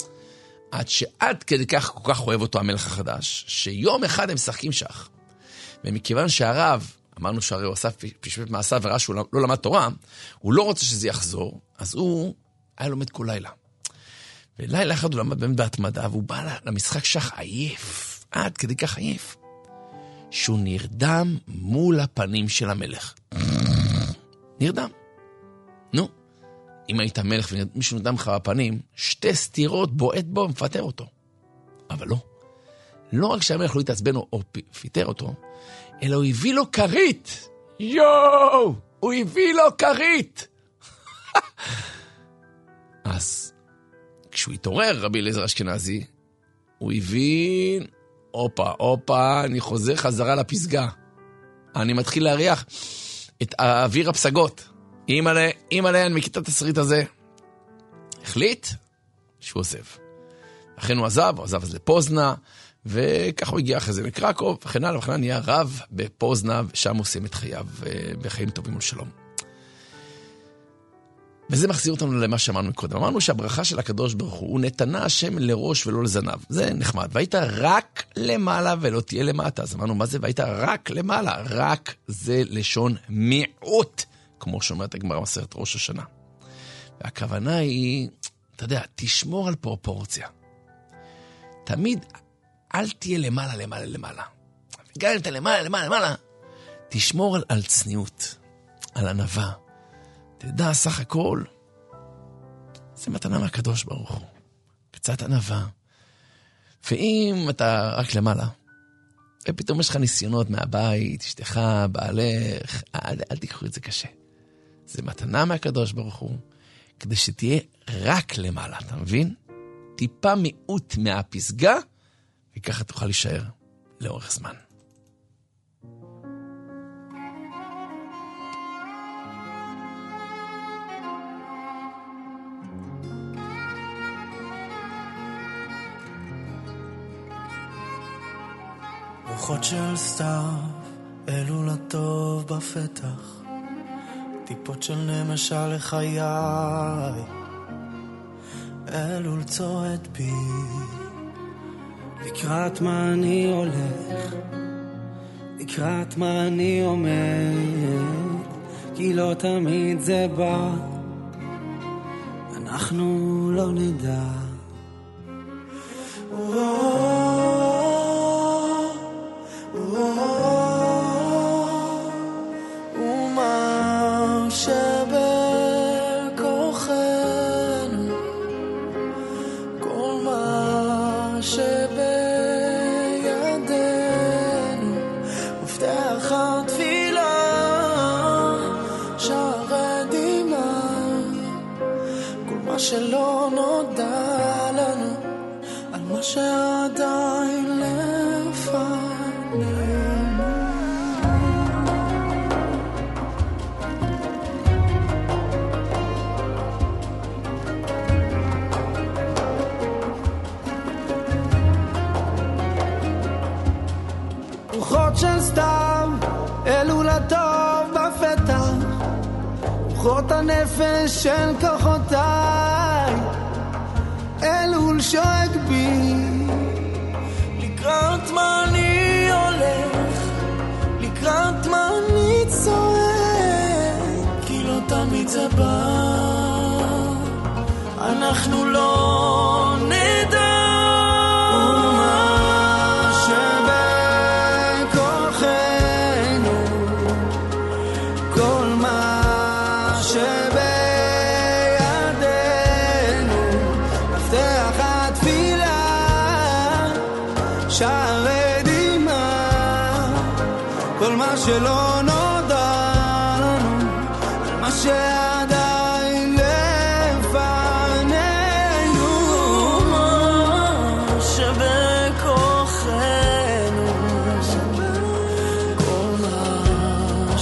עד שעד כדי כך כל כך אוהב אותו המלך החדש, שיום אחד הם משחקים שח. ומכיוון שהרב, אמרנו שהרי הוא עשה פשפט מעשה וראה שהוא לא למד תורה, הוא לא רוצה שזה יחזור, אז הוא היה לומד כל לילה. ולילה אחד הוא למד באמת בהתמדה, והוא בא למשחק שח עייף, עד כדי כך עייף, שהוא נרדם מול הפנים של המלך. נרדם. נו, אם היית מלך ומישהו נרדם לך בפנים, שתי סתירות בועט בו ומפטר אותו. אבל לא. לא רק שהמלך לא התעצבן או פיטר אותו, אלא הוא הביא לו כרית. יואו! הוא הביא לו כרית! אז כשהוא התעורר, רבי אליעזר אשכנזי, הוא הבין, אופה, אופה, אני חוזר חזרה לפסגה. אני מתחיל להריח את האוויר הפסגות. אימאלה, אימאלה, אני מכיר את התסריט הזה. החליט שהוא עוזב. לכן הוא עזב, הוא עזב אז לפוזנה, וכך הוא הגיע אחרי זה לקרקוב, וכן הלאה, וכן הלאה, נהיה רב בפוזנה, ושם הוא סיים את חייו בחיים טובים ולשלום. וזה מחזיר אותנו למה שאמרנו קודם. אמרנו שהברכה של הקדוש ברוך הוא, הוא נתנה השם לראש ולא לזנב. זה נחמד. והיית רק למעלה ולא תהיה למטה. אז אמרנו, מה זה? והיית רק למעלה. רק זה לשון מיעוט, כמו שאומרת הגמרא מסכת ראש השנה. והכוונה היא, אתה יודע, תשמור על פרופורציה. תמיד אל תהיה למעלה, למעלה, למעלה. גם אם אתה למעלה, למעלה, למעלה, תשמור על, על צניעות, על ענווה. תדע, סך הכל, זה מתנה מהקדוש ברוך הוא. קצת ענווה. ואם אתה רק למעלה, ופתאום יש לך ניסיונות מהבית, אשתך, בעלך, אל, אל תיקחו את זה קשה. זה מתנה מהקדוש ברוך הוא, כדי שתהיה רק למעלה, אתה מבין? טיפה מיעוט מהפסגה, וככה תוכל להישאר לאורך זמן.
רוחות של סתיו, אלול הטוב בפתח, טיפות של נמשה לחיי, אלול צועד בי, לקראת מה אני הולך, לקראת מה אני עומד, כי לא תמיד זה בא, אנחנו לא נדע. שלא נודע לנו על מה שעדיין לפנינו. רוחות של סתיו, אלול הטוב בפתח, רוחות הנפש של כוחותיי, אלול שואג בי, לקראת מה אני הולך, לקראת מה אני צועק, כי לא תמיד זה בא, אנחנו לא נדע. שלא נודע לנו על מה שעדיין לפנינו, שבכוחנו כל מה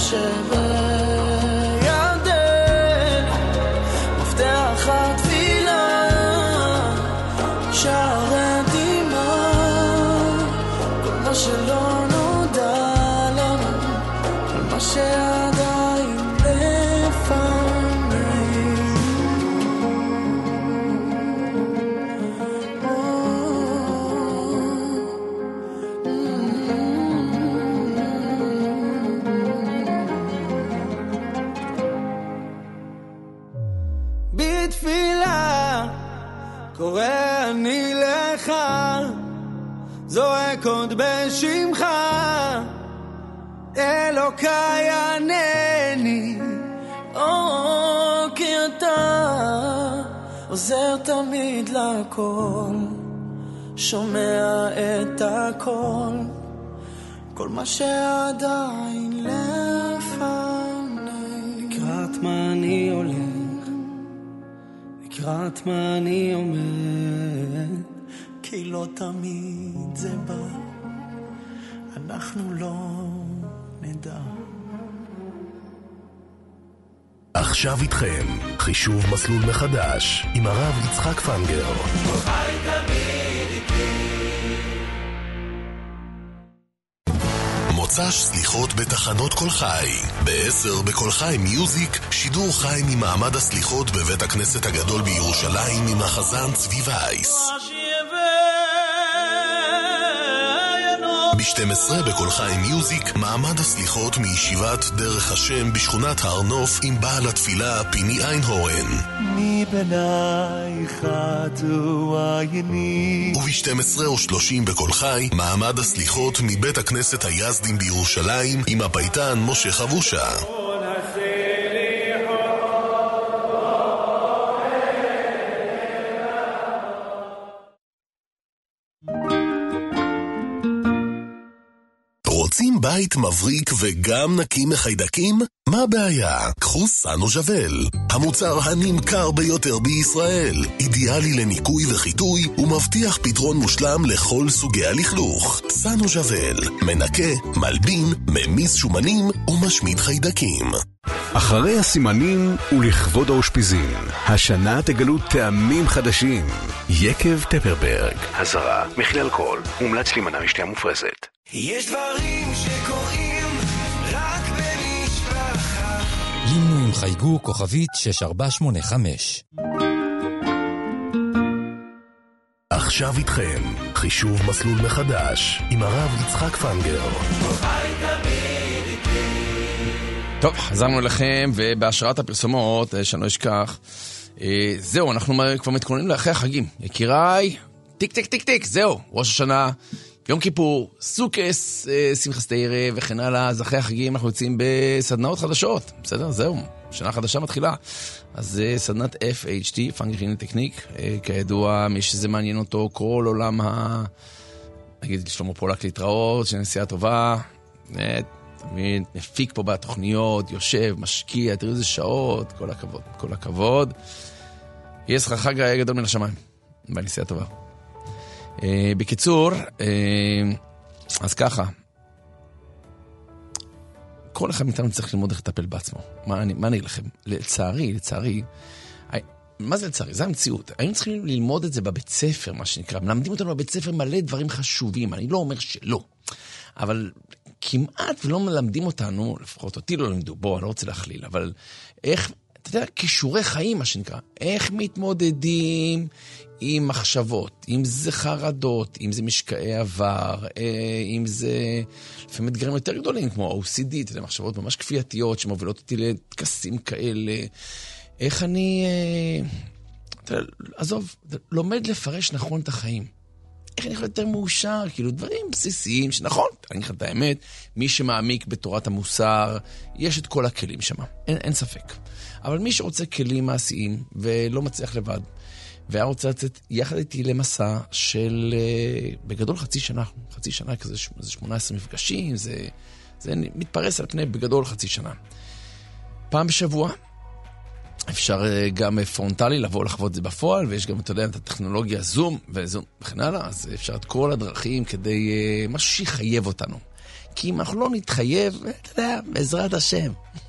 שבידינו, מפתח התפילה, שערי דמעה, כל מה שלא שעדיין לפנינו. בתפילה קורא אני לך, זועק עוד בשמך, אלוקיי ענני, או כי אתה עוזר תמיד לכל, שומע את הכל, כל מה שעדיין לפני. לקראת מה אני הולך, לקראת מה אני עומד, כי לא תמיד זה בא, אנחנו לא נדע.
עכשיו איתכם, חישוב מסלול מחדש, עם הרב יצחק פנגר.
כל חי תמיד איתי.
מוצ"ש סליחות בתחנות כל חי. בעשר בכל חי מיוזיק, שידור חי ממעמד הסליחות בבית הכנסת הגדול בירושלים עם החזן צבי וייס. ב-שתים עשרה בכל חי מיוזיק, מעמד הסליחות מישיבת דרך השם בשכונת הר נוף עם בעל התפילה פיני איינהורן.
מי בנייך תועייני.
וב-שתים עשרה ושלושים בכל חי, מעמד הסליחות מבית הכנסת היזדים בירושלים עם הפייטן משה חבושה. רוצים בית מבריק וגם נקי מחיידקים? מה הבעיה? קחו סנו ז'בל, המוצר הנמכר ביותר בישראל, אידיאלי לניקוי וחיטוי ומבטיח פתרון מושלם לכל סוגי הלכלוך. סנו ז'בל, מנקה, מלבין, ממיס שומנים ומשמיד חיידקים.
אחרי הסימנים ולכבוד האושפיזין, השנה תגלו טעמים חדשים. יקב טפרברג, הזרה, מכיל אלכוהול, מומלץ להימנע משתייה מופרזת.
יש דברים שקורים רק במשפחה.
לינו עם חייגו כוכבית שש ארבע שמונה חמש.
עכשיו איתכם, חישוב מסלול מחדש, עם הרב יצחק פנגר.
טוב, חזרנו לכם, ובהשראת הפרסומות, שאני לא אשכח, זהו, אנחנו כבר מתכוננים לאחרי החגים. יקיריי, טיק טיק טיק טיק, זהו, ראש השנה, יום כיפור, סוכס, שמחת תורה וכן הלאה. אז אחרי החגים אנחנו יוצאים בסדנאות חדשות, בסדר? זהו, שנה חדשה מתחילה. אז סדנת אף אייץ' טי, פאנגר טכניק, כידוע, מי שזה מעניין אותו, כל עולם ה... נגיד, שלמה פולק להתראות, שנסיעה טובה, תמיד מפיק פה בתוכניות, יושב, משקיע, תראו איזה שעות, כל הכבוד, כל הכבוד. יהיה שכר חג גדול מן השמיים, בנסיעה טובה. Uh, בקיצור, uh, אז ככה, כל אחד מאיתנו צריך ללמוד איך לטפל בעצמו. מה אני, מה אני אגיד לכם? לצערי, לצערי, I, מה זה לצערי? זה המציאות. היינו צריכים ללמוד את זה בבית ספר, מה שנקרא. מלמדים אותנו בבית ספר מלא דברים חשובים. אני לא אומר שלא. אבל כמעט ולא מלמדים אותנו, לפחות אותי לא למדו, בוא, אני לא רוצה להכליל, אבל איך, אתה יודע, כישורי חיים, מה שנקרא. איך מתמודדים עם מחשבות, אם זה חרדות, אם זה משקעי עבר, אם זה לפעמים אתגרים יותר גדולים, כמו ה-או סי די, אתה יודע, מחשבות ממש כפייתיות שמובילות אותי לתקסים כאלה. איך אני, אתה יודע, עזוב, לומד לפרש נכון את החיים. איך אני יכול יותר מאושר, כאילו דברים בסיסיים, שנכון, אני אגיד לך את האמת, מי שמעמיק בתורת המוסר, יש את כל הכלים שם, אין, אין ספק. אבל מי שרוצה כלים מעשיים ולא מצליח לבד, והיה רוצה לצאת יחד איתי למסע של, בגדול חצי שנה, חצי שנה כזה, זה שמונה עשרה מפגשים, זה, זה מתפרס על פני בגדול חצי שנה. פעם בשבוע, אפשר גם פרונטלי לבוא לחוות את זה בפועל, ויש גם, אתה יודע, את הטכנולוגיה זום וזום וכן הלאה, אז אפשר את כל הדרכים כדי משהו שיחייב אותנו. כי אם אנחנו לא נתחייב, אתה יודע, בעזרת השם.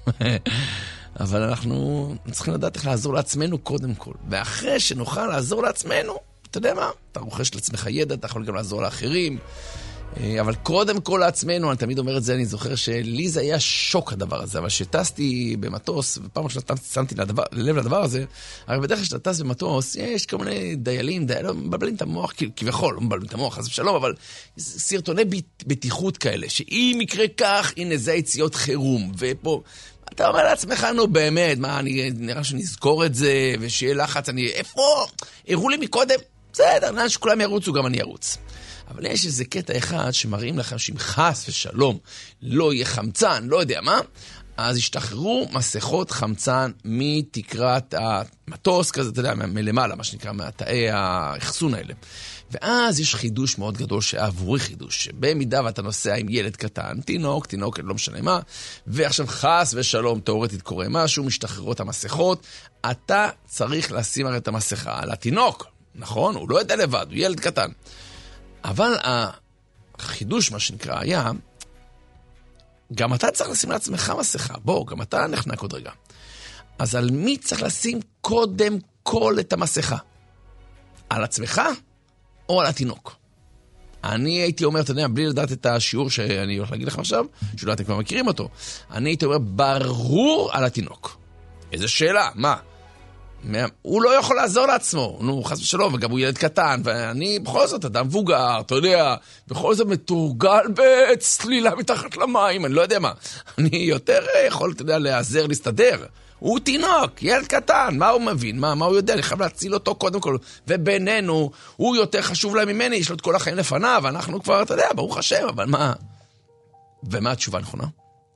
אבל אנחנו צריכים לדעת איך לעזור לעצמנו קודם כל. ואחרי שנוכל לעזור לעצמנו, אתה יודע מה? אתה רוכש לעצמך ידע, אתה יכול גם לעזור לאחרים. אבל קודם כל לעצמנו, אני תמיד אומר את זה, אני זוכר שלי זה היה שוק הדבר הזה, אבל שטסתי במטוס, ופעם ראשונה שמתי לב לדבר הזה, הרי בדרך כלל שאתה טס במטוס, יש כל מיני דיילים, דיילים, מבלבלים את המוח, כביכול, לא מבלבלים את המוח, אז בשלום, אבל סרטוני בטיחות כאלה, שאם יקרה כך, הנה זה יציאות חירום, ופה... אתה אומר לעצמך, נו באמת, מה, אני נראה שנזכור את זה, ושיהיה לחץ, אני, איפה? הראו לי מקודם, בסדר, נראה שכולם ירוצו, גם אני ארוץ. אבל יש איזה קטע אחד שמראים לכם שאם חס ושלום לא יהיה חמצן, לא יודע מה, אז ישתחררו מסכות חמצן מתקרת המטוס, כזה, אתה יודע, מלמעלה, מה שנקרא, מהתאי האחסון האלה. ואז יש חידוש מאוד גדול שעבורי חידוש, במידה ואתה נוסע עם ילד קטן, תינוק, תינוק, לא משנה מה, ועכשיו חס ושלום, תיאורטית קורה משהו, משתחררות המסכות, אתה צריך לשים את המסכה על התינוק, נכון? הוא לא יודע לבד, הוא ילד קטן. אבל החידוש, מה שנקרא, היה, גם אתה צריך לשים לעצמך מסכה, בוא, גם אתה נחנק עוד רגע. אז על מי צריך לשים קודם כל את המסכה? על עצמך או על התינוק? אני הייתי אומר, אתה יודע, בלי לדעת את השיעור שאני הולך להגיד לכם עכשיו, שאולי אתם כבר מכירים אותו, אני הייתי אומר, ברור על התינוק. איזו שאלה, מה? הוא לא יכול לעזור לעצמו, נו, חס ושלום, וגם הוא ילד קטן, ואני בכל זאת אדם מבוגר, אתה יודע, בכל זאת מתורגל בצלילה מתחת למים, אני לא יודע מה. אני יותר יכול, אתה יודע, להיעזר, להסתדר. הוא תינוק, ילד קטן, מה הוא מבין? מה, מה הוא יודע? אני חייב להציל אותו קודם כל. ובינינו, הוא יותר חשוב להם ממני, יש לו את כל החיים לפניו, ואנחנו כבר, אתה יודע, ברוך השם, אבל מה? ומה התשובה הנכונה?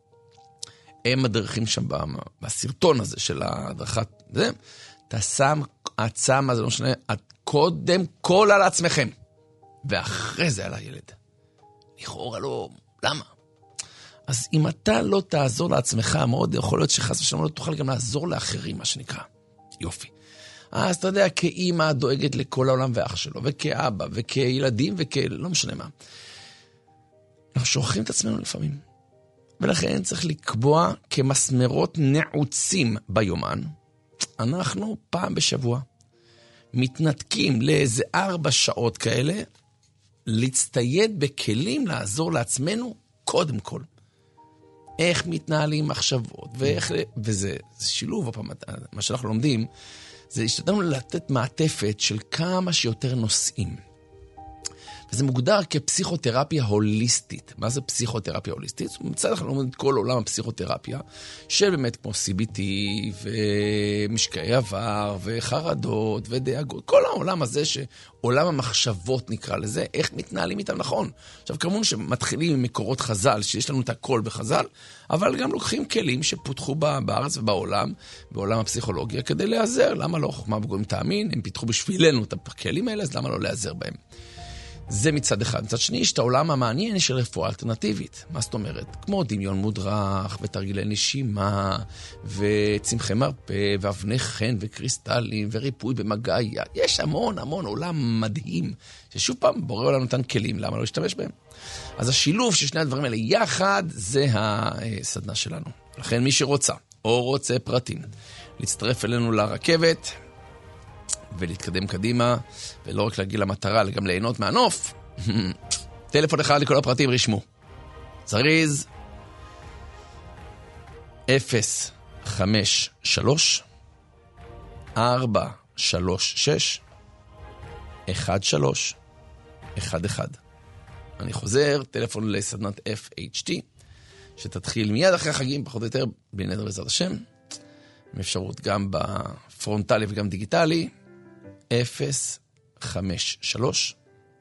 הם מדרכים שם בסרטון הזה של הדרכת, זה, אתה שם עצמה, זה לא משנה, את קודם כל על עצמכם, ואחרי זה על הילד. לכאורה לא, למה? אז אם אתה לא תעזור לעצמך, מאוד יכול להיות שחס ושלום לא תוכל גם לעזור לאחרים, מה שנקרא. יופי. אז אתה יודע, כאמא דואגת לכל העולם ואח שלו, וכאבא, וכילדים, וכ... לא משנה מה. אנחנו שוכחים את עצמנו לפעמים. ולכן צריך לקבוע כמסמרות נעוצים ביומן. אנחנו פעם בשבוע מתנתקים לאיזה ארבע שעות כאלה, להצטייד בכלים לעזור לעצמנו קודם כל. איך מתנהלים מחשבות, ואיך, וזה זה שילוב, הפעם, מה שאנחנו לומדים, זה השתדלנו לתת מעטפת של כמה שיותר נושאים. וזה מוגדר כפסיכותרפיה הוליסטית. מה זה פסיכותרפיה הוליסטית? מצד אנחנו לומדים את כל עולם הפסיכותרפיה, שבאמת כמו סי בי טי, ומשקעי עבר, וחרדות, ודאגות, כל העולם הזה שעולם המחשבות נקרא לזה, איך מתנהלים איתם נכון. עכשיו, כמובן שמתחילים עם מקורות חז"ל, שיש לנו את הכל בחז"ל, אבל גם לוקחים כלים שפותחו בארץ ובעולם, בעולם הפסיכולוגיה, כדי להיעזר. למה לא? חוכמה בגויים תאמין, הם פיתחו בשבילנו את הכלים האלה, אז למה לא להיעזר בהם? זה מצד אחד. מצד שני, יש את העולם המעניין של רפואה אלטרנטיבית. מה זאת אומרת? כמו דמיון מודרך, ותרגילי נשימה, וצמחי מרפא, ואבני חן, וקריסטלים, וריפוי במגע יד. יש המון המון עולם מדהים, ששוב פעם בורא לנו נתן כלים, למה לא להשתמש בהם? אז השילוב של שני הדברים האלה יחד, זה הסדנה שלנו. לכן מי שרוצה, או רוצה פרטים, להצטרף אלינו לרכבת, ולהתקדם קדימה, ולא רק להגיע למטרה, אלא גם ליהנות מהנוף. טלפון אחד לכל הפרטים, רשמו. זריז, אפס חמש שלוש ארבע שלוש שש אחת שלוש אחת אחד. אני חוזר, טלפון לסדנת אף אייץ' טי, שתתחיל מיד אחרי החגים, פחות או יותר, בלי נדר בעזרת השם. עם אפשרות גם בפרונטלי וגם דיגיטלי. אפס חמש שלוש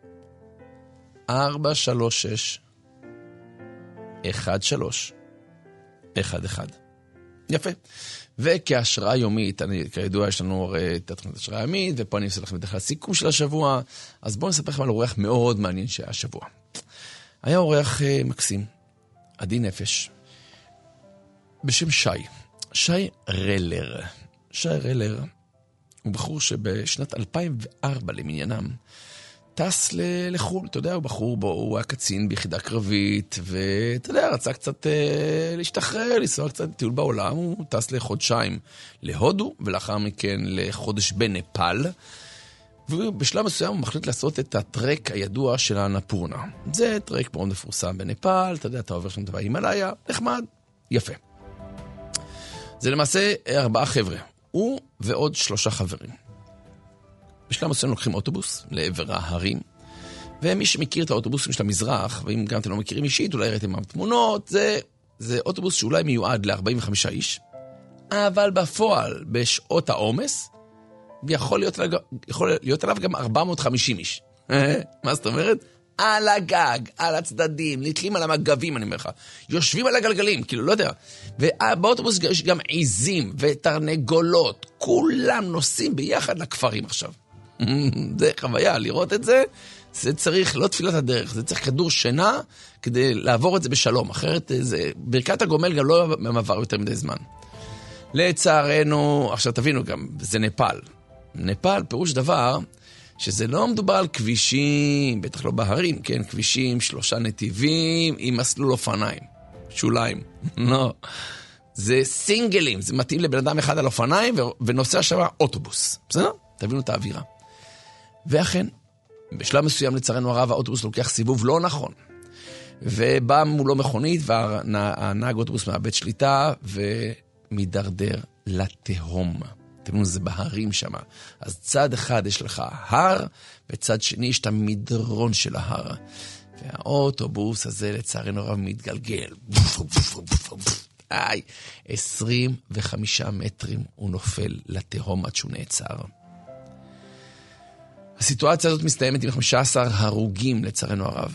ארבע שלוש שש אחת שלוש אחת אחד. יפה. וכהשראה יומית, אני, כידוע, יש לנו את התוכנית השראה יומית, ופה אני אעשה לכם בדרך כלל סיכום של השבוע, אז בואו נספר לכם על אורח מאוד מעניין שהיה השבוע. היה אורח uh, מקסים, עדי נפש, בשם שי. שי רלר. שי רלר הוא בחור שבשנת אלפיים וארבע למניינם טס לחול, אתה יודע, הוא בחור בו, הוא היה קצין ביחידה קרבית, ואתה יודע, רצה קצת אה, להשתחרר, לנסוע קצת טיול בעולם, הוא טס לחודשיים להודו, ולאחר מכן לחודש בנפאל, ובשלב מסוים הוא מחליט לעשות את הטרק הידוע של האנפורנה. זה טרק מאוד מפורסם בנפאל, אתה יודע, אתה עובר שם דבר הימלאיה, נחמד, יפה. זה למעשה ארבעה חבר'ה. הוא ועוד שלושה חברים. בשלב מסוים לוקחים אוטובוס לעבר ההרים, ומי שמכיר את האוטובוסים של המזרח, ואם גם אתם לא מכירים אישית, אולי ראיתם מהתמונות, זה, זה אוטובוס שאולי מיועד ל-ארבעים וחמישה איש, אבל בפועל, בשעות העומס, יכול להיות, יכול להיות עליו גם ארבע מאות וחמישים איש. מה זאת אומרת? על הגג, על הצדדים, נתלים על המגבים, אני אומר לך. יושבים על הגלגלים, כאילו, לא יודע. ובאוטובוס יש גם עיזים ותרנגולות. כולם נוסעים ביחד לכפרים עכשיו. זה חוויה, לראות את זה, זה צריך, לא תפילת הדרך, זה צריך כדור שינה כדי לעבור את זה בשלום. אחרת, זה, ברכת הגומל גם לא מעבר יותר מדי זמן. לצערנו, עכשיו תבינו גם, זה נפאל. נפאל פירוש דבר שזה לא מדובר על כבישים, בטח לא בהרים, כן? כבישים, שלושה נתיבים, עם מסלול אופניים, שוליים. לא. זה סינגלים, זה מתאים לבן אדם אחד על אופניים, ונוסע שם אוטובוס. בסדר? תבינו את האווירה. ואכן, בשלב מסוים לצערנו הרב, האוטובוס לוקח סיבוב לא נכון. ובא מולו מכונית, והנהג אוטובוס מאבד שליטה, ומדרדר לתהום. תבינו, זה בהרים שם. אז צד אחד יש לך הר, וצד שני יש את המדרון של ההר. והאוטובוס הזה לצערנו הרב מתגלגל. איי, עשרים וחמישה מטרים הוא נופל לתהום עד שהוא נעצר. הסיטואציה הזאת מסתיימת עם חמישה עשר הרוגים לצערנו הרב.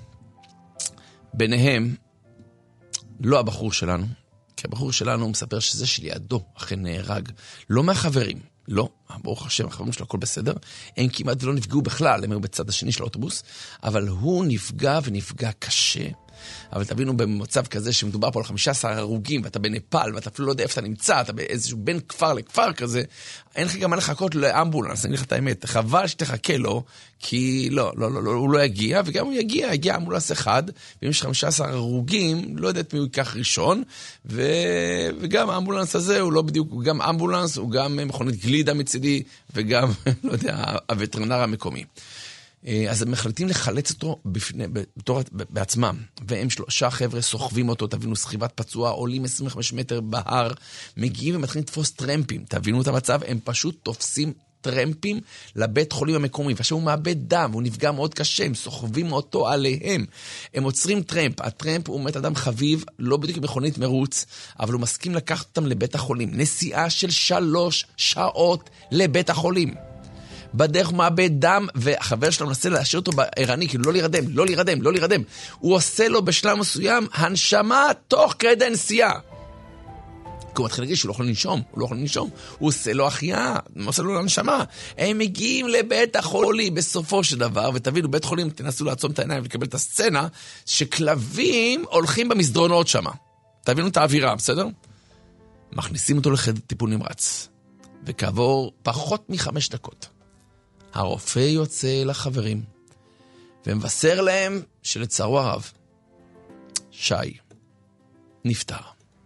ביניהם, לא הבחור שלנו, כי הבחור שלנו מספר שזה שלידו אכן נהרג. לא מהחברים, לא, ברוך השם, החברים שלו הכל בסדר, הם כמעט לא נפגעו בכלל, הם היו בצד השני של האוטובוס, אבל הוא נפגע ונפגע קשה. אבל תבינו, במצב כזה שמדובר פה על חמישה עשר הרוגים, ואתה בנפל, ואתה אפילו לא יודע איפה אתה נמצא, אתה באיזשהו בין כפר לכפר כזה, אין לך גם מה לחכות לאמבולנס, אני אגיד לך את האמת, חבל שתחכה לו, כי לא, לא, לא, לא, הוא לא יגיע, וגם הוא יגיע, יגיע אמבולנס אחד, ואם יש חמישה עשר הרוגים, לא יודעת מי הוא ייקח ראשון, ו... וגם האמבולנס הזה הוא לא בדיוק, הוא גם אמבולנס, הוא גם מכונית גלידה מצידי, וגם, לא יודע, הווטרינר המקומי. אז הם מחליטים לחלץ אותו בפני, בתור, בעצמם, והם שלושה חבר'ה סוחבים אותו, תבינו, סחיבת פצוע, עולים עשרים וחמישה מטר בהר, מגיעים ומתחילים לתפוס טרמפים, תבינו את המצב, הם פשוט תופסים טרמפים לבית חולים המקומי, ועכשיו הוא מאבד דם, הוא נפגע מאוד קשה, הם סוחבים אותו עליהם, הם עוצרים טרמפ, הטרמפ הוא מת אדם חביב, לא בדיוק מכונית מרוץ, אבל הוא מסכים לקחת אותם לבית החולים, נסיעה של שלוש שעות לבית החולים. בדרך הוא מאבד דם, והחבר שלו מנסה להשאיר אותו בערני, כאילו לא להירדם, לא להירדם, לא להירדם. הוא עושה לו בשלב מסוים הנשמה תוך כדי נסיעה. כי הוא מתחיל להגיד שהוא לא יכול לנשום, הוא לא יכול לנשום. הוא עושה לו החייאה, הוא עושה לו הנשמה. הם מגיעים לבית החולים בסופו של דבר, ותבינו, בית חולים, תנסו לעצום את העיניים ולקבל את הסצנה, שכלבים הולכים במסדרונות שם. תבינו את האווירה, בסדר? מכניסים אותו לחדר טיפול נמרץ. וכעבור פחות מחמש דקות. הרופא יוצא לחברים, ומבשר להם שלצערו הרב, שי, נפטר.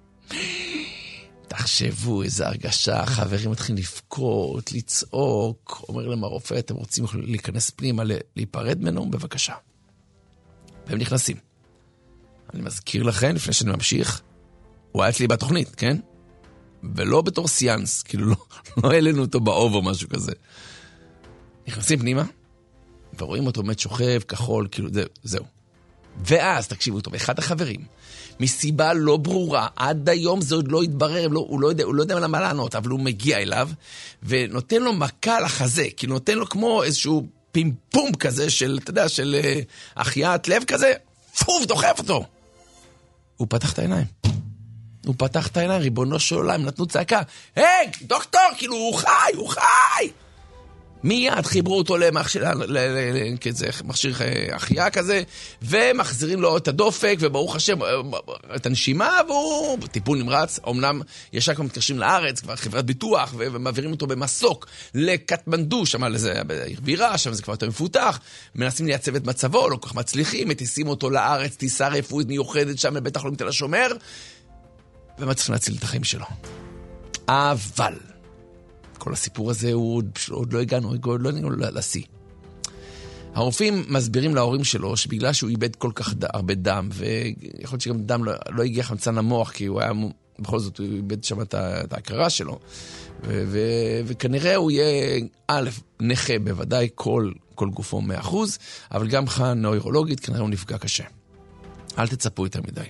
תחשבו איזו הרגשה, החברים מתחילים לבכות, לצעוק, אומר להם הרופא, אתם רוצים להיכנס פנימה, להיפרד ממנו? בבקשה. והם נכנסים. אני מזכיר לכם, לפני שאני ממשיך, הוא היה אצלי בתוכנית, כן? ולא בתור סיאנס, כאילו לא, לא העלינו אותו באוב או משהו כזה. נכנסים פנימה, ורואים אותו מת שוכב, כחול, כאילו, זה, זהו. ואז, תקשיבו אותו, אחד החברים, מסיבה לא ברורה, עד היום זה עוד לא התברר, לא, הוא, לא יודע, הוא לא יודע מה לענות, אבל הוא מגיע אליו, ונותן לו מכה לחזה, כאילו נותן לו כמו איזשהו פימפום כזה, של, אתה יודע, של uh, החייאת לב כזה, פוף, דוחף אותו. הוא פתח את העיניים. הוא פתח את העיניים, ריבונו של עולם, נתנו צעקה, היי, דוקטור, כאילו, הוא חי, הוא חי! מיד חיברו אותו למכשיר החייאה כזה, ומחזירים לו את הדופק, וברוך השם, את הנשימה, והוא טיפול נמרץ. אמנם ישר כבר מתקשרים לארץ, כבר חברת ביטוח, ומעבירים אותו במסוק לקטמנדו, שם לזה בירה, שם זה כבר יותר מפותח, מנסים לייצב את מצבו, לא כל כך מצליחים, מטיסים אותו לארץ, טיסה רפואית מיוחדת שם לבית החולים תל השומר, ומצליחים להציל את החיים שלו. אבל כל הסיפור הזה הוא עוד לא הגענו, עוד לא הגענו לשיא. הרופאים מסבירים להורים שלו שבגלל שהוא איבד כל כך הרבה דם, ויכול להיות שגם דם לא, לא הגיע חמצן למוח, כי הוא היה, בכל זאת הוא איבד שם את ההכרה שלו, ו- ו- וכנראה הוא יהיה א', נכה בוודאי כל, כל גופו מאה אחוז, אבל גם נוירולוגית כנראה הוא נפגע קשה. אל תצפו יותר מדי.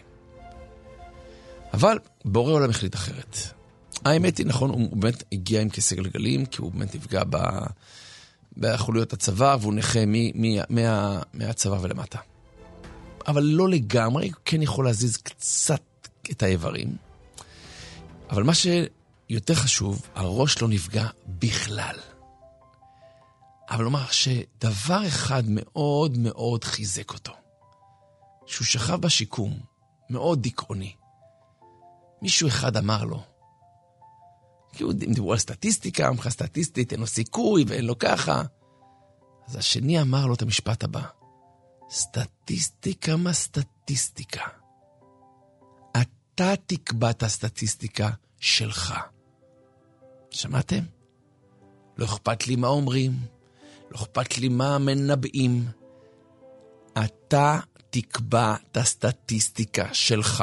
אבל בורא עולם החליט אחרת. האמת היא, נכון, הוא באמת הגיע עם כיסא גלגלים, כי הוא באמת נפגע בחוליות הצוואר, והוא נכה מ- מ- מה- מהצוואר ולמטה. אבל לא לגמרי, הוא כן יכול להזיז קצת את האיברים. אבל מה שיותר חשוב, הראש לא נפגע בכלל. אבל לומר שדבר אחד מאוד מאוד חיזק אותו. שהוא שכב בשיקום, מאוד דיכאוני. מישהו אחד אמר לו, כי הוא דיברו על סטטיסטיקה, אמרה סטטיסטית, אין לו סיכוי ואין לו ככה. אז השני אמר לו את המשפט הבא, סטטיסטיקה מה סטטיסטיקה. אתה תקבע את הסטטיסטיקה שלך. שמעתם? לא אכפת לי מה אומרים, לא אכפת לי מה מנבאים. אתה תקבע את הסטטיסטיקה שלך.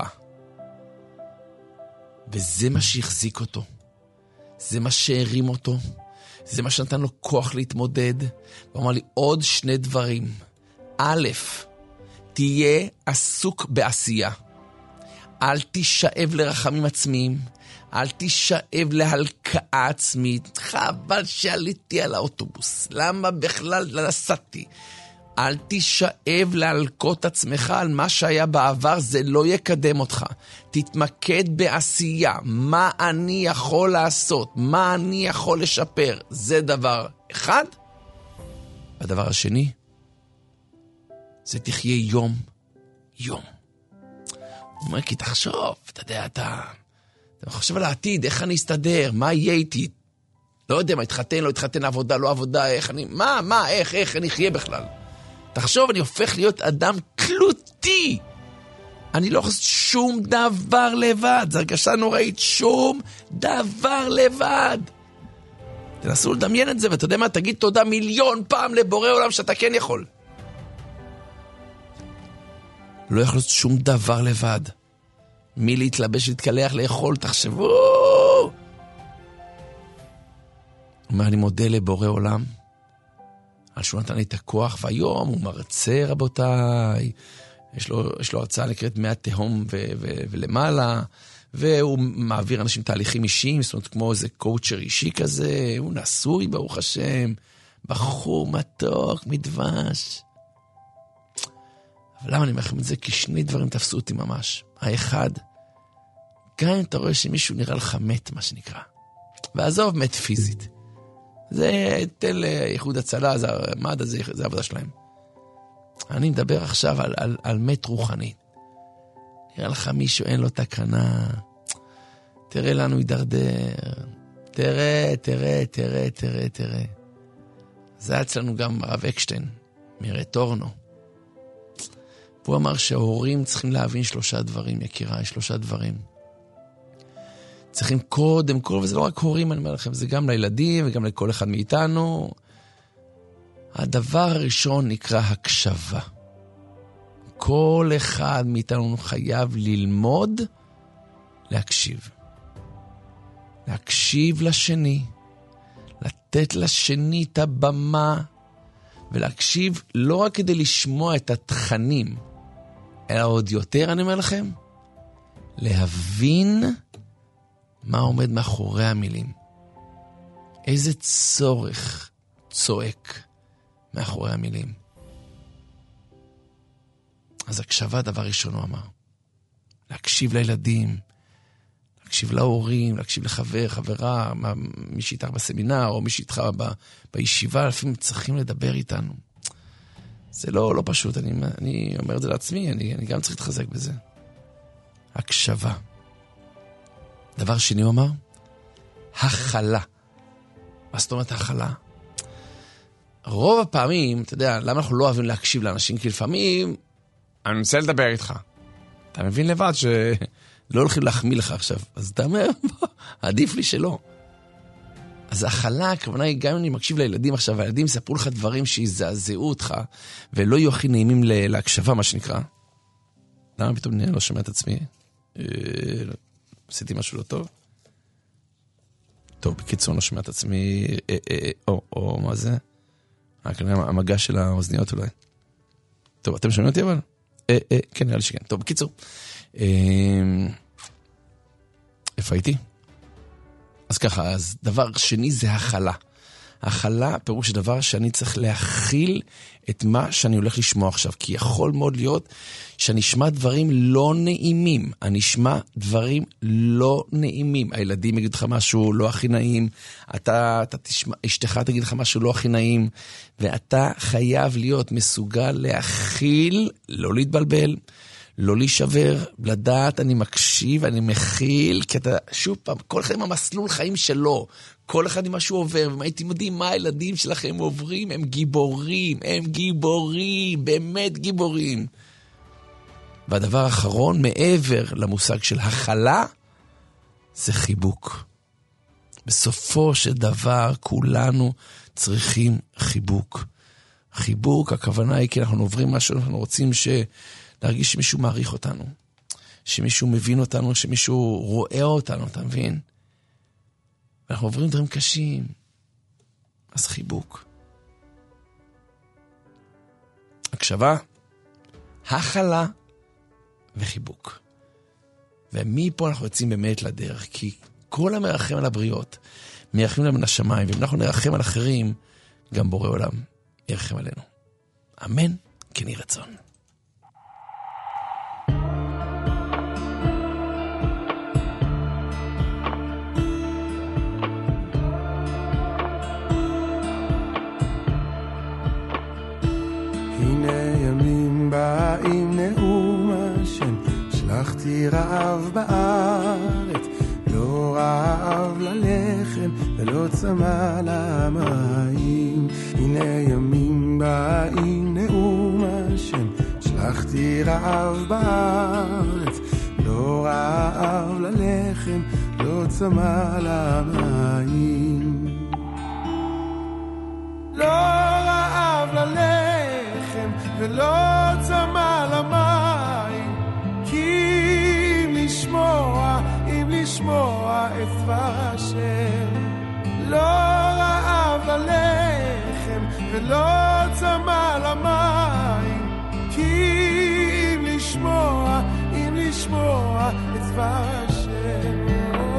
וזה מה שהחזיק אותו. זה מה שהרים אותו. זה מה שנתן לו כוח להתמודד. הוא אמר לי עוד שני דברים. א', תהיה עסוק בעשייה. אל תשאב לרחמים עצמיים. אל תשאב להלקאה עצמית. חבל שעליתי על האוטובוס. למה בכלל נסעתי? אל תשאב להלקות עצמך על מה שהיה בעבר, זה לא יקדם אותך. תתמקד בעשייה. מה אני יכול לעשות? מה אני יכול לשפר? זה דבר אחד. והדבר השני, זה תחיה יום, יום. הוא אומר, כי תחשוב, אתה יודע, אתה, אתה חושב על העתיד, איך אני אסתדר, מה יהיה איתי? לא יודע, מה, התחתן, לא התחתן, עבודה, לא עבודה, איך אני, מה, מה, איך, איך אני אחיה בכלל? תחשוב, אני הופך להיות אדם תלותי. אני לא חושב שום דבר לבד. זו הרגשה נוראית, שום דבר לבד. תנסו לדמיין את זה, ואתה יודע מה, תגיד תודה מיליון פעם לבורא עולם שאתה כן יכול. לא יכול להיות שום דבר לבד. מי להתלבש, להתקלח, לאכול, תחשבו. הוא אומר, אני מודה לבורא עולם. על שהוא נתן לי את הכוח, והיום הוא מרצה, רבותיי. יש לו, יש לו הרצאה נקראת מהתהום ו- ו- ולמעלה, והוא מעביר אנשים תהליכים אישיים, זאת אומרת, כמו איזה קואוצ'ר אישי כזה, הוא נשוי, ברוך השם, בחור מתוק, מדבש. אבל למה אני אומר לכם את זה? כי שני דברים תפסו אותי ממש. האחד, גם אם אתה רואה שמישהו נראה לך מת, מה שנקרא, ועזוב מת פיזית, זה תל איחוד הצלה, זה מד"א, זה, זה העבודה שלהם. אני מדבר עכשיו על, על, על מת רוחני. נראה לך מישהו אין לו תקנה, תראה לנו ידרדר, תראה, תראה, תראה, תראה, תראה. זה היה אצלנו גם הרב אקשטיין, מרטורנו. הוא אמר שההורים צריכים להבין שלושה דברים, יקירה, שלושה דברים. צריכים קודם כל, וזה לא רק הורים, אני אומר לכם, זה גם לילדים וגם לכל אחד מאיתנו. הדבר הראשון נקרא הקשבה. כל אחד מאיתנו חייב ללמוד להקשיב. להקשיב לשני, לתת לשני את הבמה, ולהקשיב לא רק כדי לשמוע את התכנים, אלא עוד יותר, אני אומר לכם, להבין מה עומד מאחורי המילים. איזה צורך צועק מאחורי המילים. אז הקשבה דבר ראשון הוא אמר. להקשיב לילדים, להקשיב להורים, להקשיב לחבר, חברה, מי שאיתך בסמינר, או מי שאיתך ב, בישיבה, לפעמים צריכים לדבר איתנו. זה לא, לא פשוט, אני, אני אומר את זה לעצמי, אני, אני גם צריך להתחזק בזה. הקשבה. דבר שני הוא אמר, הכלה. מה זאת אומרת הכלה? רוב הפעמים, אתה יודע, למה אנחנו לא אוהבים להקשיב לאנשים? כי לפעמים, אני רוצה לדבר איתך. אתה מבין לבד שלא הולכים להחמיא לך עכשיו. אז אתה אומר, עדיף לי שלא. אז הכלה, הכוונה היא, גם אם אני מקשיב לילדים עכשיו, והילדים יספרו לך דברים שיזעזעו אותך, ולא יהיו הכי נעימים להקשבה, מה שנקרא. למה פתאום אני לא שומע את עצמי? עשיתי משהו לא טוב? טוב, בקיצור, לא שומע את עצמי, או, או, מה זה? המגע של האוזניות אולי. טוב, אתם שומעים אותי אבל? כן, נראה לי שכן. טוב, בקיצור. איפה הייתי? אז ככה, אז דבר שני זה הכלה. הכלה, פירוש דבר שאני צריך להכיל את מה שאני הולך לשמוע עכשיו, כי יכול מאוד להיות שאני אשמע דברים לא נעימים, אני אשמע דברים לא נעימים, הילדים יגידו לך משהו לא הכי נעים, אתה, אתה תשמע, אשתך תגיד לך משהו לא הכי נעים, ואתה חייב להיות מסוגל להכיל, לא להתבלבל, לא להישבר, לדעת, אני מקשיב, אני מכיל, כי אתה, שוב פעם, כל אחד עם המסלול חיים שלו, כל אחד עם מה שהוא עובר, ומה הייתם יודעים מה הילדים שלכם עוברים, הם גיבורים, הם גיבורים, באמת גיבורים. והדבר האחרון, מעבר למושג של הכלה, זה חיבוק. בסופו של דבר, כולנו צריכים חיבוק. חיבוק, הכוונה היא כי אנחנו עוברים משהו, אנחנו רוצים ש... להרגיש שמישהו מעריך אותנו, שמישהו מבין אותנו, שמישהו רואה אותנו, אתה מבין? אנחנו עוברים דברים קשים, אז חיבוק. הקשבה, הכלה וחיבוק. ומפה אנחנו יוצאים באמת לדרך, כי כל המרחם על הבריות, מרחם להם על השמיים, ואם אנחנו נרחם על אחרים, גם בורא עולם ירחם עלינו. אמן, כן יהי רצון.
באים נאום השם, שלחתי רעב בארץ, לא רעב ללחם ולא צמא למים. הנה ימים באים נאום השם, שלחתי רעב בארץ, לא רעב ללחם לא צמא למים. לא רעב ללחם ולא צמא למים, כי אם לשמוע, אם לשמוע את דבר השם. לא רעב ללחם ולא צמא למים, כי אם לשמוע, אם לשמוע את דבר השם.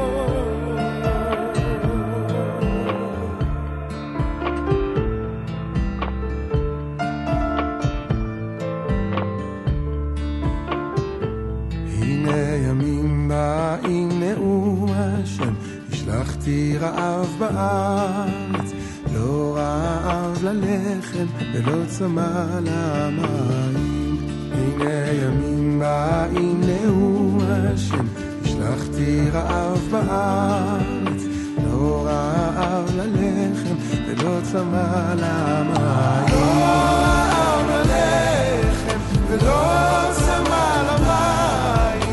באים נאום השם, השלחתי רעב בארץ, לא רעב ללחם ולא צמא למים. הנה ימים באים נאום השם, השלחתי רעב בארץ, לא רעב ללחם ולא צמא למים. לא רעב ללחם ולא צמא למים,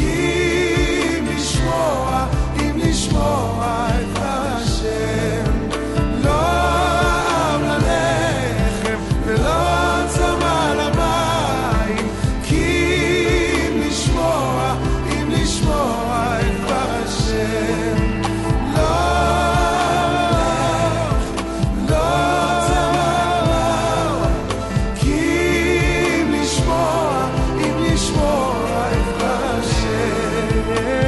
לשמוע את השם. לא רעב ללחם ולא צמא למים, כי אם לשמוע, אם לשמוע את השם. לא, לא צמא, כי אם לשמוע, אם לשמוע את השם.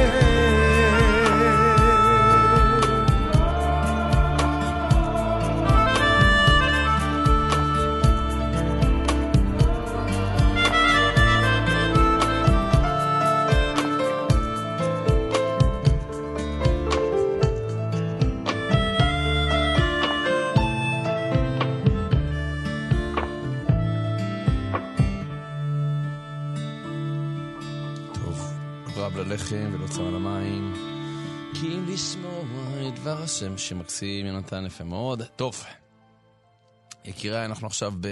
ללחם ולא צמא למים, כי אם לשמוע את דבר השם שמקסים יונתן יפה מאוד. טוב, יקירה, אנחנו עכשיו ב...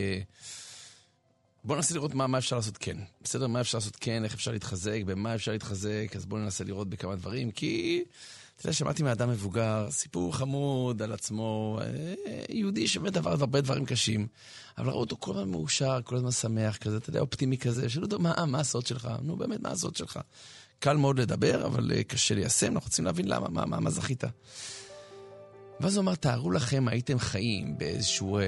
בואו ננסה לראות מה, מה אפשר לעשות כן. בסדר, מה אפשר לעשות כן, איך אפשר להתחזק, במה אפשר להתחזק, אז בואו ננסה לראות בכמה דברים, כי... אתה יודע, שמעתי מאדם מבוגר, סיפור חמוד על עצמו, יהודי שבאמת דבר הרבה דברים קשים, אבל ראו אותו כל הזמן מאושר, כל הזמן שמח כזה, אתה יודע, אופטימי כזה, שלא יודע, מה, מה הסוד שלך? נו, באמת, מה הסוד שלך? קל מאוד לדבר, אבל קשה ליישם, אנחנו רוצים להבין למה, מה, מה, מה זכית. ואז הוא אמר, תארו לכם, הייתם חיים באיזשהו אה,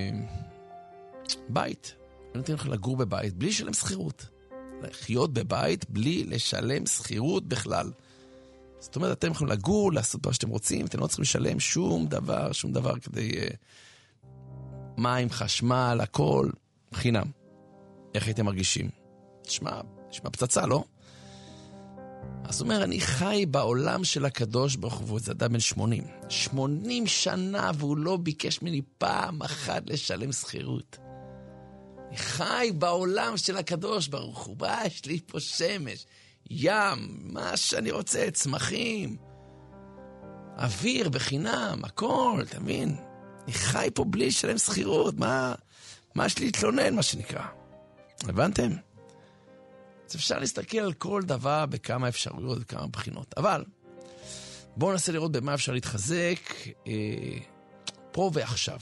בית, נותנים לכם לגור בבית, בלי לשלם שכירות. לחיות בבית, בלי לשלם שכירות בכלל. זאת אומרת, אתם יכולים לגור, לעשות מה שאתם רוצים, אתם לא צריכים לשלם שום דבר, שום דבר כדי uh, מים, חשמל, הכל, חינם. איך הייתם מרגישים? תשמע, תשמע פצצה, לא? אז הוא אומר, אני חי בעולם של הקדוש ברוך הוא, זה אדם בן שמונים. שמונים שנה, והוא לא ביקש ממני פעם אחת לשלם שכירות. אני חי בעולם של הקדוש ברוך הוא, בא, יש לי פה שמש. ים, מה שאני רוצה, צמחים, אוויר בחינם, הכל, אתה מבין? אני חי פה בלי לשלם שכירות, מה, מה יש לי להתלונן, מה שנקרא. הבנתם? אז אפשר להסתכל על כל דבר בכמה אפשרויות וכמה בחינות. אבל בואו ננסה לראות במה אפשר להתחזק אה, פה ועכשיו.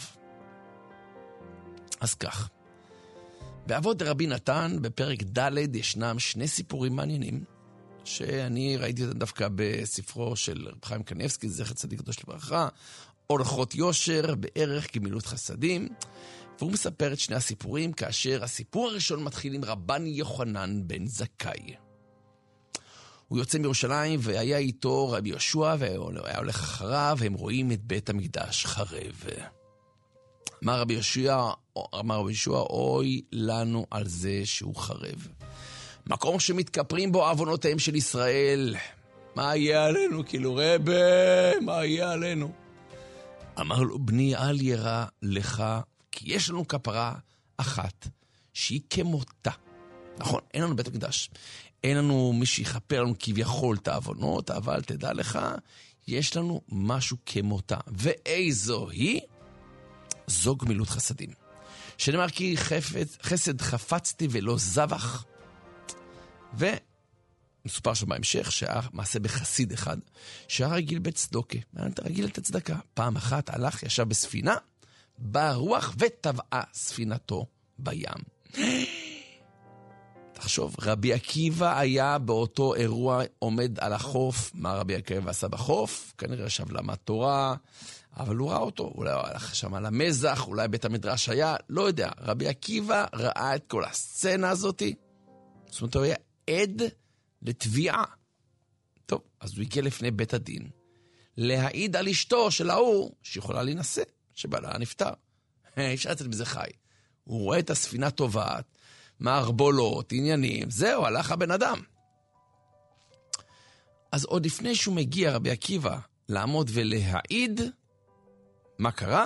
אז כך, באבות רבי נתן, בפרק ד' ישנם שני סיפורים מעניינים, שאני ראיתי אותם דווקא בספרו של רב חיים קניבסקי, זכר צדיק קדוש לברכה, אורחות יושר, בערך גמילות חסדים, והוא מספר את שני הסיפורים, כאשר הסיפור הראשון מתחיל עם רבן יוחנן בן זכאי. הוא יוצא מירושלים והיה איתו רבי יהושע, והיה הולך אחריו, והם רואים את בית המקדש חרב. אמר רבי יהושע, אמר רבי יהושע, אוי לנו על זה שהוא חרב. מקום שמתכפרים בו עוונותיהם של ישראל, מה יהיה עלינו? כאילו רבי, מה יהיה עלינו? אמר לו, בני אל ירא לך, כי יש לנו כפרה אחת שהיא כמותה. נכון, אין לנו בית המקדש. אין לנו מי שיכפר לנו כביכול את העוונות, אבל תדע לך, יש לנו משהו כמותה. ואיזו היא? זו גמילות חסדים. שנאמר כי חפץ, חסד חפצתי ולא זבח. ומסופר שם בהמשך שהיה מעשה בחסיד אחד, שהיה רגיל בצדוקה, רגיל את הצדקה. פעם אחת הלך, ישב בספינה, באה רוח וטבעה ספינתו בים. תחשוב, רבי עקיבא היה באותו אירוע עומד על החוף. מה רבי עקיבא עשה בחוף? כנראה ישב למד תורה, אבל הוא ראה אותו, אולי הוא הלך שם על המזח, אולי בית המדרש היה, לא יודע. רבי עקיבא ראה את כל הסצנה הזאת, זאת אומרת, הוא היה עד לתביעה. טוב, אז הוא הגיע לפני בית הדין, להעיד על אשתו של ההוא, שיכולה להינשא, שבעלה נפטר. אפשר לצאת בזה חי. הוא רואה את הספינה טובעת, מערבולות, עניינים, זהו, הלך הבן אדם. אז עוד לפני שהוא מגיע, רבי עקיבא, לעמוד ולהעיד, מה קרה?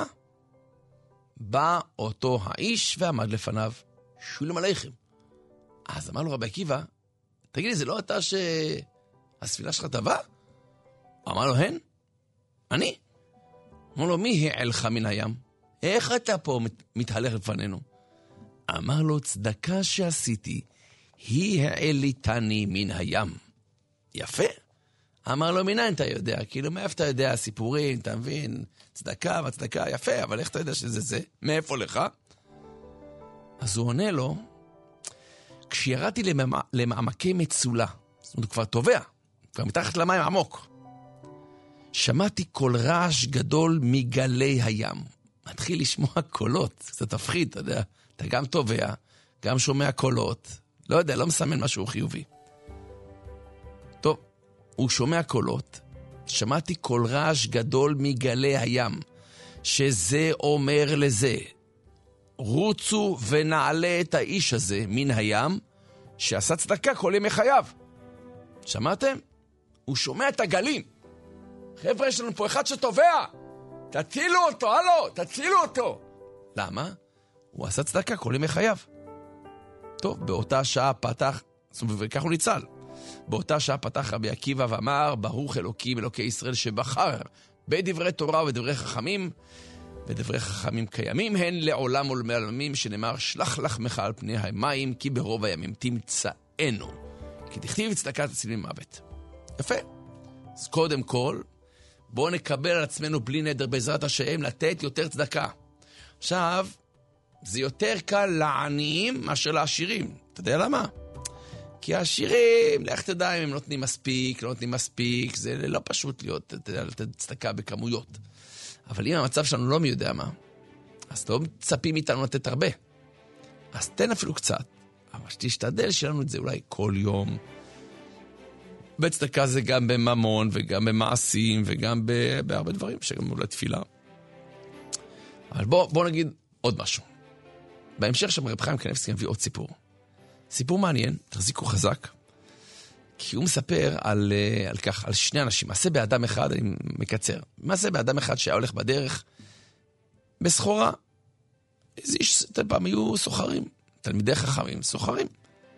בא אותו האיש ועמד לפניו, שולם עליכם. אז אמר לו רבי עקיבא, תגיד לי, זה לא אתה שהספינה שלך טבעה? אמר לו, הן? אני? אמר לו, מי העלך מן הים? איך אתה פה מת, מתהלך לפנינו? אמר לו, צדקה שעשיתי, היא העליתני מן הים. יפה. אמר לו, מנין אתה יודע? כאילו, מאיפה אתה יודע הסיפורים, אתה מבין? צדקה וצדקה, יפה, אבל איך אתה יודע שזה זה? מאיפה לך? אז הוא עונה לו, כשירדתי למע... למעמקי מצולה, זאת אומרת, הוא כבר טובע, כבר מתחת למים עמוק, שמעתי קול רעש גדול מגלי הים. מתחיל לשמוע קולות, קצת תפחיד, אתה יודע, אתה גם טובע, גם שומע קולות, לא יודע, לא מסמן משהו חיובי. טוב, הוא שומע קולות, שמעתי קול רעש גדול מגלי הים, שזה אומר לזה, רוצו ונעלה את האיש הזה מן הים, שעשה צדקה כל ימי חייו. שמעתם? הוא שומע את הגלים. חבר'ה, יש לנו פה אחד שטובע. תצילו אותו, הלו, תצילו אותו. למה? הוא עשה צדקה כל ימי חייו. טוב, באותה שעה פתח, וכך הוא ניצל. באותה שעה פתח רבי עקיבא ואמר, ברוך אלוקים אלוקי ישראל שבחר בדברי תורה ובדברי חכמים, ודברי חכמים קיימים הן לעולם ולעולמים, שנאמר שלח לחמך על פני המים, כי ברוב הימים תמצאנו, כי תכתיב צדקה תציל ממוות. יפה. אז קודם כל, בואו נקבל על עצמנו בלי נדר בעזרת השם לתת יותר צדקה. עכשיו, זה יותר קל לעניים מאשר לעשירים. אתה יודע למה? כי העשירים, לך תדע אם הם נותנים מספיק, לא נותנים מספיק, זה לא פשוט להיות, אתה יודע, לתת צדקה בכמויות. אבל אם המצב שלנו לא מי יודע מה, אז לא מצפים איתנו לתת הרבה. אז תן אפילו קצת, אבל שתשתדל שלנו את זה אולי כל יום. בצדקה זה גם בממון וגם במעשים וגם בהרבה דברים, שגם אולי תפילה. אבל בוא, בוא נגיד עוד משהו. בהמשך שם רב חיים קניבסקי מביא עוד סיפור. סיפור מעניין, תחזיקו חזק, כי הוא מספר על, על כך, על שני אנשים. מעשה באדם אחד, אני מקצר. מעשה באדם אחד שהיה הולך בדרך, בסחורה. איזה איש, פעם היו סוחרים, תלמידי חכמים, סוחרים.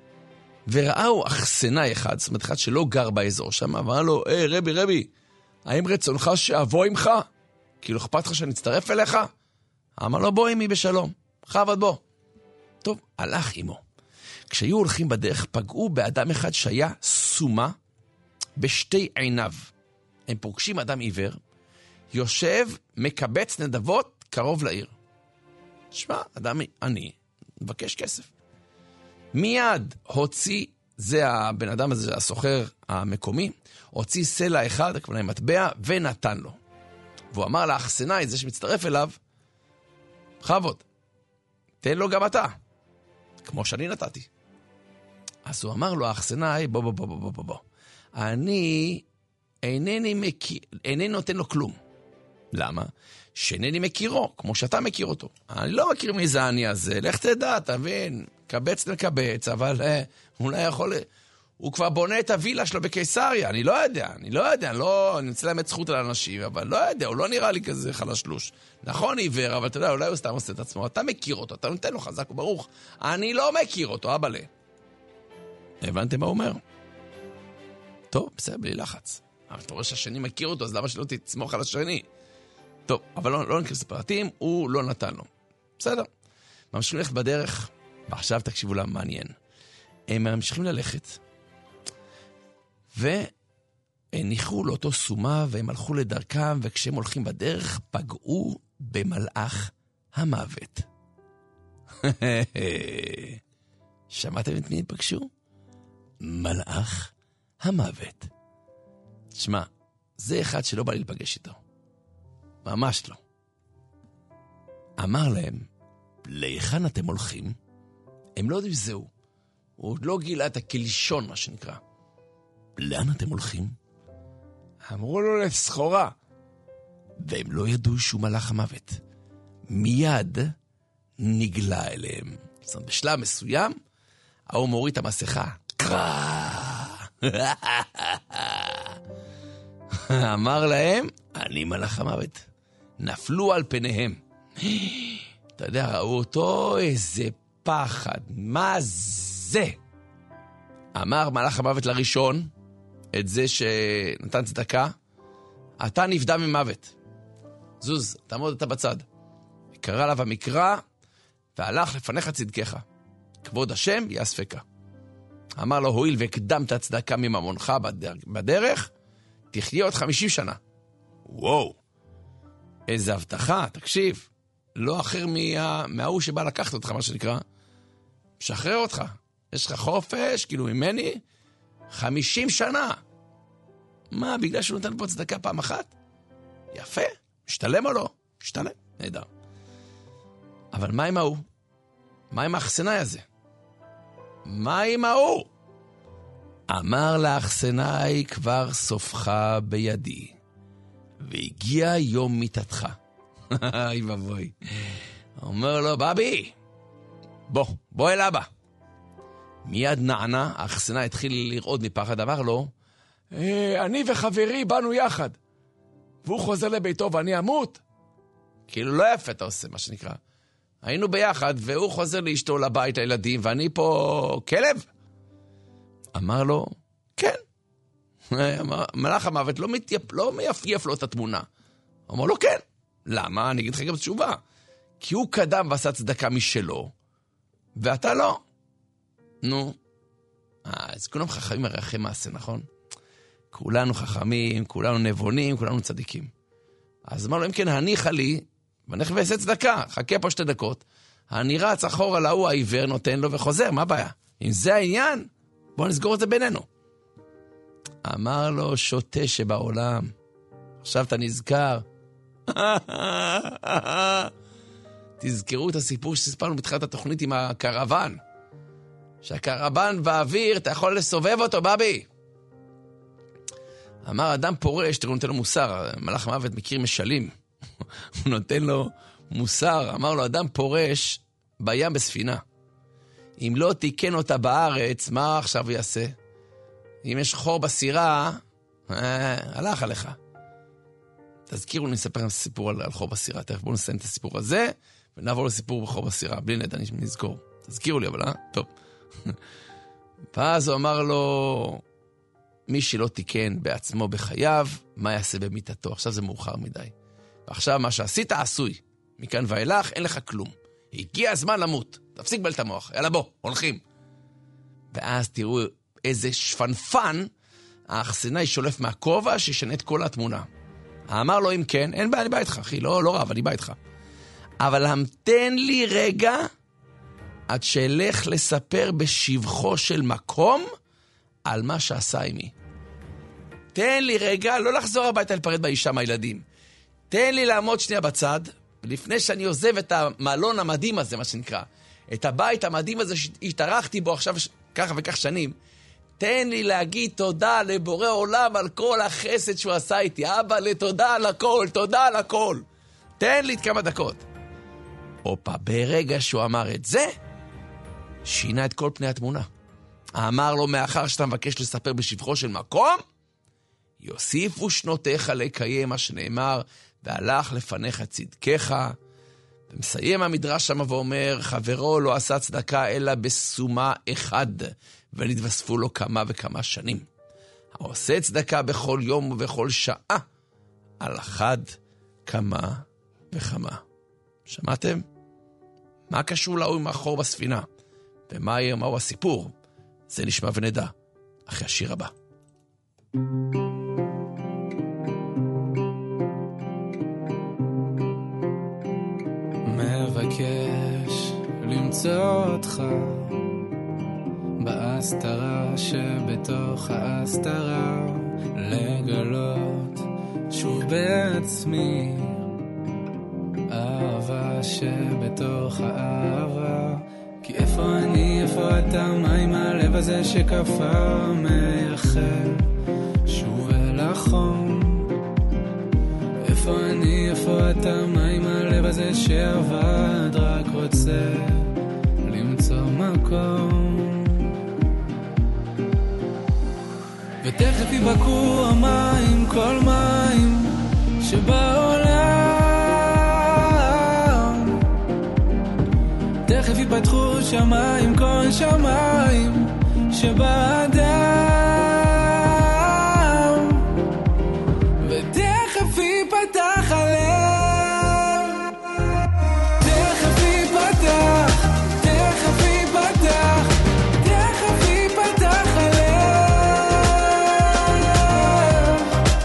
וראו אכסנאי אחד, זאת אומרת אחד שלא גר באזור שם, ואמר לו, היי רבי רבי, האם רצונך שאבוא עמך? כאילו אכפת לך שאני אצטרף אליך? אמר לו, בוא עמי בשלום, חבד בוא. טוב, הלך עמו. כשהיו הולכים בדרך, פגעו באדם אחד שהיה סומה בשתי עיניו. הם פוגשים אדם עיוור, יושב, מקבץ נדבות קרוב לעיר. תשמע, אדם עני, מבקש כסף. מיד הוציא, זה הבן אדם הזה, הסוחר המקומי, הוציא סלע אחד, הכוונה עם מטבע, ונתן לו. והוא אמר לאחסנאי, זה שמצטרף אליו, חבוד, תן לו גם אתה, כמו שאני נתתי. אז הוא אמר לו, האחסנאי, בוא, בוא, בוא, בוא, בוא, בוא. אני אינני מכיר, אינני נותן לו כלום. למה? שאינני מכירו, כמו שאתה מכיר אותו. אני לא מכיר מי זה אני הזה, לך תדע, תבין, קבץ לקבץ, אבל אה, הוא לא יכול... הוא כבר בונה את הווילה שלו בקיסריה, אני לא יודע, אני לא יודע, אני לא... אני רוצה לאמת זכות על אנשים, אבל לא יודע, הוא לא נראה לי כזה חלשלוש. נכון עיוור, אבל אתה יודע, אולי הוא סתם עושה את עצמו, אתה מכיר אותו, אתה נותן לו חזק וברוך. אני לא מכיר אותו, אבא לה. הבנתם מה הוא אומר? טוב, בסדר, בלי לחץ. אבל אתה רואה שהשני מכיר אותו, אז למה שלא תצמוך על השני? טוב, אבל לא, לא נכנס לפרטים, הוא לא נתן לו. בסדר. ממשיכים ללכת בדרך, ועכשיו תקשיבו למה מעניין. הם ממשיכים ללכת, וניחו לאותו סומה, והם הלכו לדרכם, וכשהם הולכים בדרך, פגעו במלאך המוות. שמעתם את מי פגשו? מלאך המוות. תשמע, זה אחד שלא בא לי לפגש איתו. ממש לא. אמר להם, להיכן אתם הולכים? הם לא יודעים זהו. הוא עוד לא גילה את הקלישון, מה שנקרא. לאן אתם הולכים? אמרו לו לסחורה. והם לא ידעו שהוא מלאך המוות. מיד נגלה אליהם. זאת אומרת, בשלב מסוים, הוא מוריד את המסכה. אמר להם, אני מלאך המוות. נפלו על פניהם. אתה יודע, ראו אותו, איזה פחד. מה זה? אמר מלאך המוות לראשון, את זה שנתן צדקה, אתה נפדה ממוות. זוז, תעמוד אתה בצד. קרא עליו המקרא, והלך לפניך צדקך. כבוד השם יאספקה. אמר לו, הועיל והקדמת הצדקה מממונך בדרך, תחיה עוד חמישים שנה. וואו, איזה הבטחה, תקשיב. לא אחר מה, מההוא שבא לקחת אותך, מה שנקרא. משחרר אותך. יש לך חופש, כאילו ממני, חמישים שנה. מה, בגלל שהוא נותן פה צדקה פעם אחת? יפה, משתלם או לא? משתלם, נהדר. אבל מה עם ההוא? מה עם האחסנאי הזה? מה עם ההוא? אמר לאחסנאי, כבר סופך בידי, והגיע יום מיתתך. אי ובוי. אומר לו, בבי, בוא, בוא אל אבא. מיד נענה, האחסנאי התחיל לרעוד מפחד, אמר לו, אני וחברי באנו יחד, והוא חוזר לביתו ואני אמות. כאילו לא יפה אתה עושה, מה שנקרא. היינו ביחד, והוא חוזר לאשתו לבית, לילדים, ואני פה כלב. אמר לו, כן. מלאך המוות לא, מתייפ, לא מייפייף לו את התמונה. אמר לו, כן. למה? אני אגיד לך גם תשובה. כי הוא קדם ועשה צדקה משלו, ואתה לא. נו. אה, אז כולם חכמים הרי אחרי מעשה, נכון? כולנו חכמים, כולנו נבונים, כולנו צדיקים. אז אמר לו, אם כן, הניחה לי, ואני ואעשה צדקה, חכה פה שתי דקות, אני רץ אחורה להוא העיוור, נותן לו וחוזר, מה הבעיה? אם זה העניין, בוא נסגור את זה בינינו. אמר לו, שוטה שבעולם, עכשיו אתה נזכר. תזכרו את הסיפור שסיפרנו בתחילת התוכנית עם הקרבן. שהקרבן באוויר, אתה יכול לסובב אותו, בבי. אמר, אדם פורש, תראו, נותן לו מוסר, מלאך המוות מכיר משלים. הוא נותן לו מוסר, אמר לו, אדם פורש בים בספינה. אם לא תיקן אותה בארץ, מה עכשיו הוא יעשה? אם יש חור בסירה, אה, הלך עליך. תזכירו, נספר לכם סיפור על, על חור בסירה. תכף בואו נסיים את הסיפור הזה, ונעבור לסיפור בחור בסירה. בלי נדע, נזכור. תזכירו לי, אבל אה? טוב. ואז הוא אמר לו, מי שלא תיקן בעצמו בחייו, מה יעשה במיטתו? עכשיו זה מאוחר מדי. ועכשיו מה שעשית עשוי. מכאן ואילך אין לך כלום. הגיע הזמן למות. תפסיק בל את המוח. יאללה בוא, הולכים. ואז תראו איזה שפנפן, האחסנאי שולף מהכובע שישנה את כל התמונה. אמר לו, אם כן, אין בעיה, אני בא איתך, אחי, לא, לא רב, אני בא איתך. אבל המתן לי רגע, עד שאלך לספר בשבחו של מקום, על מה שעשה עימי. תן לי רגע, לא לחזור הביתה לפרד באישה מהילדים. תן לי לעמוד שנייה בצד, לפני שאני עוזב את המלון המדהים הזה, מה שנקרא, את הבית המדהים הזה שהתארחתי בו עכשיו ככה וכך שנים, תן לי להגיד תודה לבורא עולם על כל החסד שהוא עשה איתי. אבא, לתודה על הכל, תודה על הכל. תן לי את כמה דקות. אופה, ברגע שהוא אמר את זה, שינה את כל פני התמונה. אמר לו, מאחר שאתה מבקש לספר בשבחו של מקום, יוסיפו שנותיך לקיים מה שנאמר, והלך לפניך צדקך. ומסיים המדרש שם ואומר, חברו לא עשה צדקה אלא בסומה אחד, ונתווספו לו כמה וכמה שנים. העושה צדקה בכל יום ובכל שעה, על אחד כמה וכמה. שמעתם? מה קשור להוא מאחור בספינה? ומה יהיה, מהו הסיפור? זה נשמע ונדע, אחרי השיר הבא.
מבקש למצוא אותך בהסתרה שבתוך ההסתרה, לגלות שוב בעצמי אהבה שבתוך האהבה. כי איפה אני, איפה אתה, מה עם הלב הזה שקפה, מייחל שוב אל החום. איפה אני, איפה אתה, מה עם הלב הזה שעבד, רק רוצה למצוא מקום. ותכף יבקעו המים, כל מים שבעולם. תכף יפתחו שמיים, כל שמיים שבאדם. ותכף יפתח הלב, תכף יפתח, תכף יפתח, תכף יפתח הלב.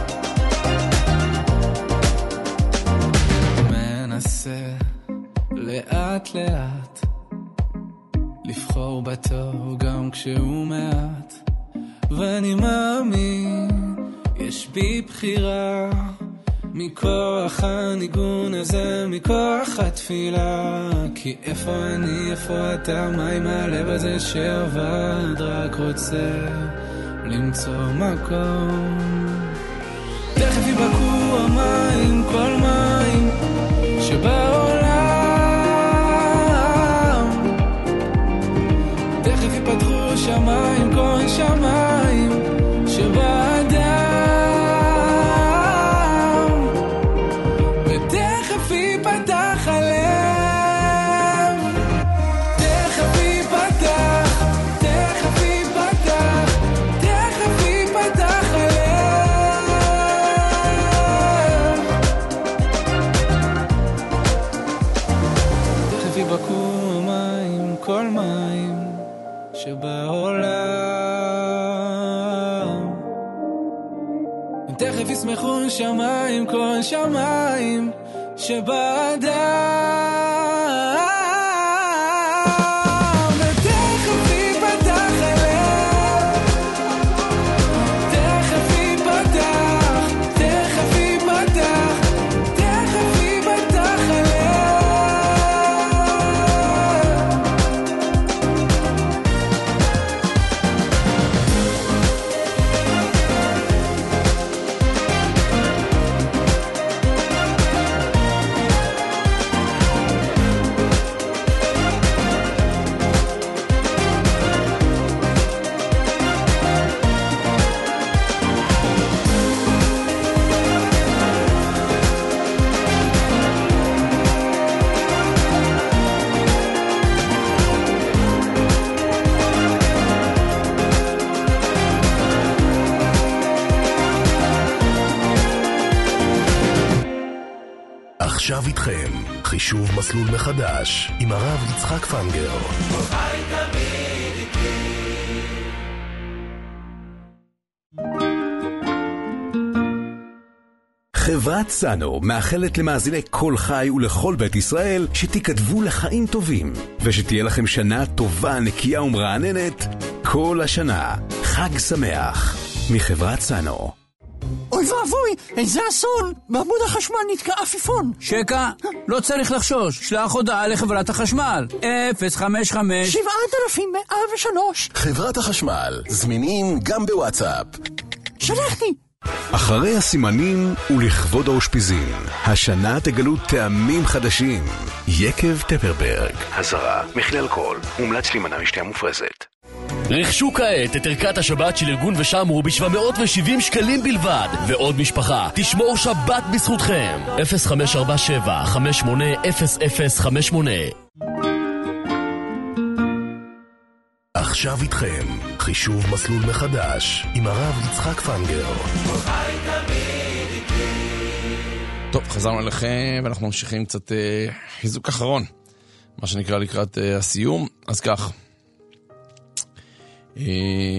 מנסה לאט לאט לבחור בתור גם כשהוא מעט, ואני מאמין יש בי בחירה, מכוח הניגון הזה, מכוח התפילה. כי איפה אני, איפה אתה, מה עם הלב הזה שעבד, רק רוצה למצוא מקום. תכף יבקעו המים, כל מים שבעולם. תכף יפתחו שמיים, כל שמיים שבאדם. ותכף יפתח הלב, תכף יפתח, תכף יפתח, תכף יפתח הלב. תכף יבקעו מים, כל מים שבעולם. תכף ישמחו שמיים, כל שמיים שבאדם. ותכף יפתח הלב, תכף יפתח, תכף יפתח, תכף יפתח
עכשיו איתכם, חישוב מסלול מחדש, עם הרב יצחק פנגר.
חי תמיד איתי
חברת סאנו מאחלת למאזיני כל חי ולכל בית ישראל שתיכתבו לחיים טובים, ושתהיה לכם שנה טובה, נקייה ומרעננת כל השנה. חג שמח מחברת סאנו.
אוי ואבוי, איזה אסון! בעמוד החשמל נתקע עפיפון.
שקע, לא צריך לחשוש, שלח הודעה לחברת החשמל. אפס חמש חמש
שבעת אלפים מאה ושלוש.
חברת החשמל, זמינים גם בוואטסאפ.
שלחתי.
אחרי הסימנים ולכבוד האושפיזין, השנה תגלו טעמים חדשים. יקב טפרברג. הזרה, מכיל אלכוהול, מומלץ להימנע משתייה מופרזת.
רכשו כעת את ערכת השבת של ארגון ושמרו ב-שבע מאות ושבעים שקלים בלבד, ועוד משפחה תשמור שבת בזכותכם. אפס חמש ארבע שבע חמש שמונה אפס אפס חמש שמונה.
עכשיו איתכם, חישוב מסלול מחדש עם הרב יצחק פנגר.
טוב, חזרנו אליכם ואנחנו ממשיכים קצת אה, חיזוק אחרון, מה שנקרא לקראת אה, הסיום. אז כך, אה,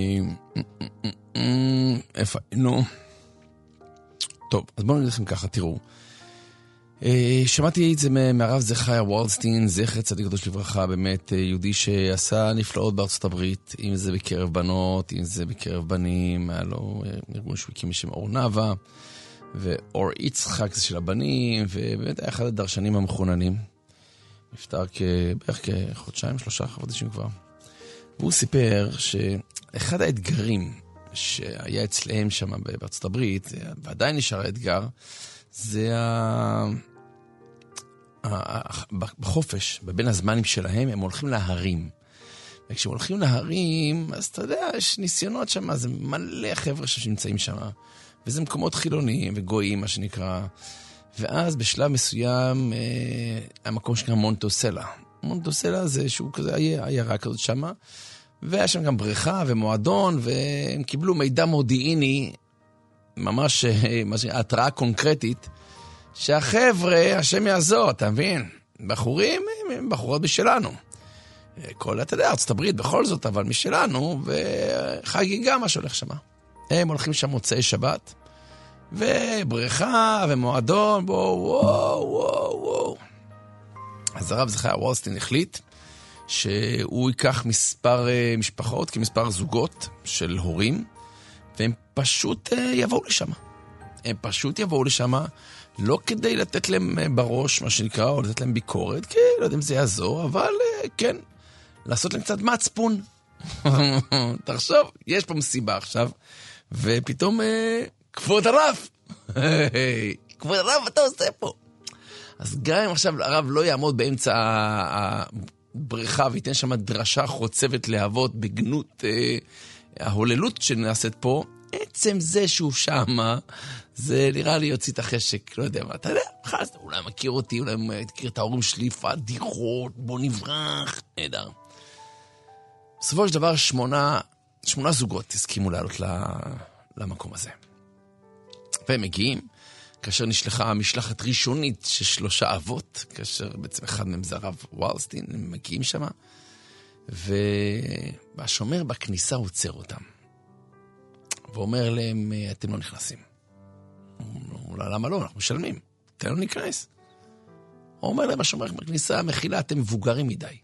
איפה היינו? טוב, אז בואו נגיד לכם ככה, תראו. שמעתי את זה מהרב זכריה וולדסטין, זכר צדיק קדוש לברכה, באמת יהודי שעשה נפלאות בארצות הברית, אם זה בקרב בנות, אם זה בקרב בנים, היה לו ארגון שהוא הקים בשם אור נאווה, ואור יצחק זה של הבנים, ובאמת היה אחד הדרשנים המחוננים. נפטר בערך כחודשיים, שלושה חודשים כבר. והוא סיפר שאחד האתגרים שהיה אצלהם שם בארצות הברית, ועדיין נשאר האתגר, זה ה... בחופש, בבין הזמנים שלהם, הם הולכים להרים. וכשהם הולכים להרים, אז אתה יודע, יש ניסיונות שם, זה מלא חבר'ה שנמצאים שם, וזה מקומות חילוניים וגויים, מה שנקרא. ואז בשלב מסוים, אה, המקום שנקרא מונטוסלה. מונטוסלה זה שהוא כזה, עיירה כזאת שם, והיה שם גם בריכה ומועדון, והם קיבלו מידע מודיעיני, ממש התראה קונקרטית, שהחבר'ה, השם יעזור, אתה מבין? בחורים הם בחורות בשלנו. כל, אתה יודע, ארצות הברית בכל זאת, אבל משלנו, וחגיגה מה שהולך שם. הם הולכים שם מוצאי שבת, ובריכה ומועדון, וואו, וואו, וואו, וואו. אז הרב זכריה וולדסטין החליט, שהוא ייקח מספר משפחות, כמספר זוגות של הורים, והם פשוט יבואו לשם. הם פשוט יבואו לשם, לא כדי לתת להם בראש, מה שנקרא, או לתת להם ביקורת, כי לא יודע אם זה יעזור, אבל כן, לעשות להם קצת מצפון. תחשוב, יש פה מסיבה עכשיו, ופתאום, כבוד הרב, כבוד הרב, אתה עושה פה. אז גם אם עכשיו הרב לא יעמוד באמצע הבריכה, וייתן שם דרשה חוצבת להבות בגנות ההוללות שנעשית פה, עצם זה שהוא שם, זה נראה לי יוציא את החשק, לא יודע מה, אתה יודע, חס, אולי מכיר אותי, אולי מכיר את ההורים שלי, פדיחות, בוא נברח, נהדר. בסופו של דבר, שמונה, שמונה זוגות הסכימו לעלות למקום הזה. והם מגיעים, כאשר נשלחה משלחת ראשונית של שלושה אבות, כאשר בעצם אחד מהם זה הרב וולדסטין, הם מגיעים שם, והשומר בכניסה עוצר אותם. ואומר להם, אתם לא נכנסים. למה לא? אנחנו משלמים. תן לו להיכנס. הוא אומר להם, השומר בכניסה, מחילה, אתם מבוגרים מדי.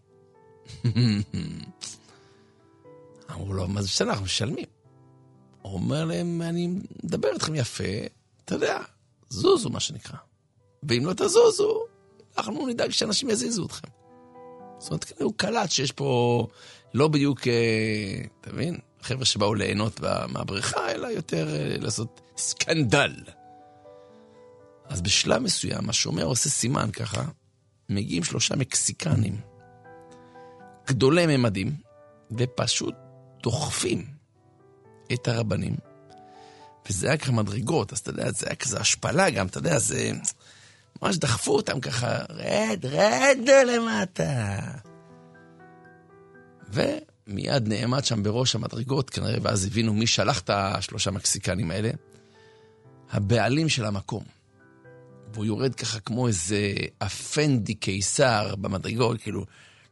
אמרו לו, מה זה בסדר? אנחנו משלמים. הוא אומר להם, אני מדבר איתכם יפה, אתה יודע, זוזו מה שנקרא. ואם לא תזוזו, אנחנו נדאג שאנשים יזיזו אתכם. זאת אומרת, הוא קלט שיש פה לא בדיוק, אתה מבין? חבר'ה שבאו ליהנות מהבריכה, אלא יותר לעשות סקנדל. אז בשלב מסוים, השומר עושה סימן ככה, מגיעים שלושה מקסיקנים, גדולי ממדים, ופשוט דוחפים את הרבנים. וזה היה ככה מדרגות, אז אתה יודע, זה היה כזה השפלה גם, אתה יודע, זה ממש דחפו אותם ככה, רד, רד למטה. ומיד נעמד שם בראש המדרגות, כנראה, ואז הבינו מי שלח את השלושה מקסיקנים האלה, הבעלים של המקום. והוא יורד ככה כמו איזה אפנדי קיסר במדרגות, כאילו,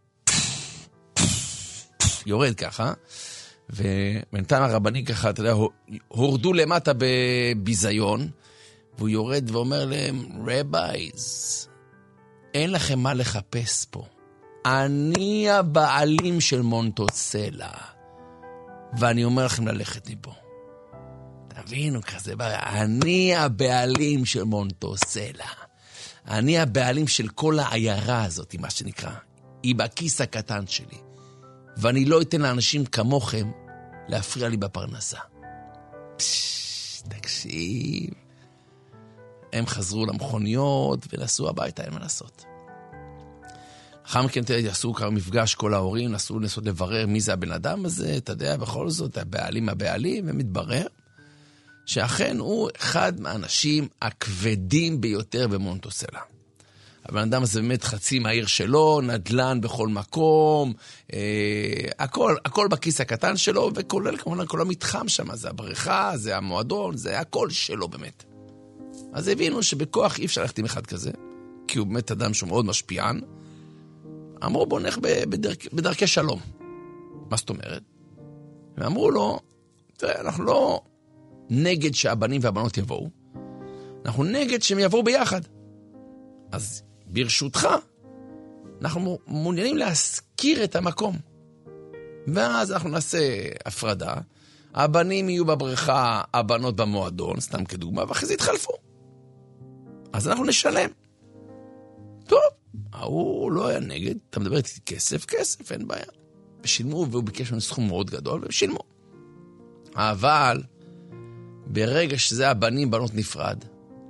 יורד ככה, ובינתיים הרבנים ככה, אתה יודע, הורדו למטה בביזיון, והוא יורד ואומר להם, רבייז, אין לכם מה לחפש פה. אני הבעלים של מונטוסלה, ואני אומר לכם ללכת מפה. תבינו כזה, אני הבעלים של מונטוסלה. אני הבעלים של כל העיירה הזאת, מה שנקרא. היא בכיס הקטן שלי. ואני לא אתן לאנשים כמוכם להפריע לי בפרנסה. פשש, תקשיב. הם חזרו למכוניות ונסעו הביתה, אין מה לעשות. אחר מכן יעשו כמה מפגש כל ההורים, נסעו לנסות לברר מי זה הבן אדם הזה, אתה יודע, בכל זאת, הבעלים הבעלים, ומתברר שאכן הוא אחד מהאנשים הכבדים ביותר במונטוסלה. הבן אדם הזה באמת חצי מהעיר שלו, נדלן בכל מקום, אה, הכל, הכל בכיס הקטן שלו, וכולל כמובן כל המתחם שם, זה הבריכה, זה המועדון, זה הכל שלו באמת. אז הבינו שבכוח אי אפשר ללכת עם אחד כזה, כי הוא באמת אדם שהוא מאוד משפיען. אמרו בוא נלך בדרכ, בדרכי שלום. מה זאת אומרת? ואמרו לו, תראה, אנחנו לא נגד שהבנים והבנות יבואו, אנחנו נגד שהם יבואו ביחד. אז ברשותך, אנחנו מעוניינים להזכיר את המקום. ואז אנחנו נעשה הפרדה, הבנים יהיו בבריכה, הבנות במועדון, סתם כדוגמה, ואחרי זה יתחלפו. אז אנחנו נשלם. טוב, הוא לא היה נגד, אתה מדבר איתי כסף, כסף, אין בעיה. ושילמו, והוא ביקש לנו סכום מאוד גדול, ושילמו. אבל, ברגע שזה הבנים, בנות נפרד,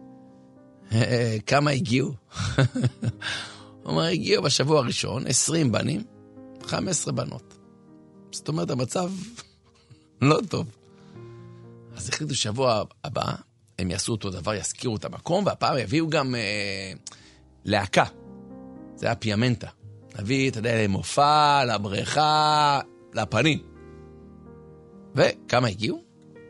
כמה הגיעו? הוא אומר, הגיעו בשבוע הראשון, עשרים בנים, חמש עשרה בנות. זאת אומרת, המצב לא טוב. אז החליטו שבוע הבא, הם יעשו אותו דבר, יזכירו את המקום, והפעם יביאו גם אה, להקה. זה היה פיאמנטה. נביא, אתה יודע, למופע, לבריכה, לפנים. וכמה הגיעו?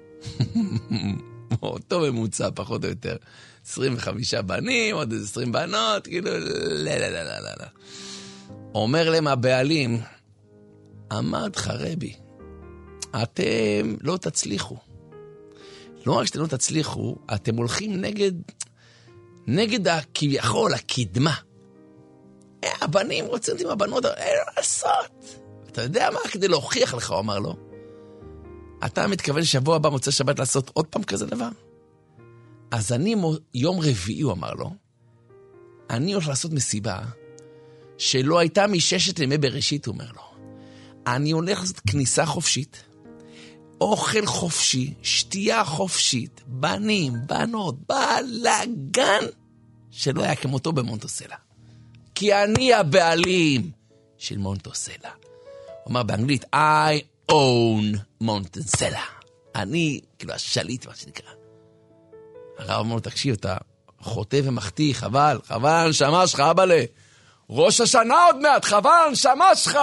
אותו ממוצע, פחות או יותר. עשרים וחמישה בנים, עוד עשרים בנות, כאילו, לא, לא, לא, לא, לא. אומר להם הבעלים, אמרת רבי, אתם לא תצליחו. לא רק שאתם לא תצליחו, אתם הולכים נגד, נגד הכביכול, הקדמה. הבנים רוצים עם הבנות, אין מה לעשות. אתה יודע מה? כדי להוכיח לך, הוא אמר לו. אתה מתכוון שבוע הבא מוצא שבת לעשות עוד פעם כזה דבר? אז אני יום רביעי, הוא אמר לו, אני הולך לעשות מסיבה שלא הייתה מששת ימי בראשית, הוא אומר לו. אני הולך לעשות כניסה חופשית, אוכל חופשי, שתייה חופשית, בנים, בנות, בלגן, שלא היה כמותו במונטוסלה. כי אני הבעלים של מונטוסלה. הוא אמר באנגלית, I own מונטוסלה. אני, כאילו, השליט, מה שנקרא. הרב אמר לו, תקשיב, אתה חוטא ומחטיא, חבל, חבל, נשמה שלך, אבאלה. ראש השנה עוד מעט, חבל, נשמה שלך.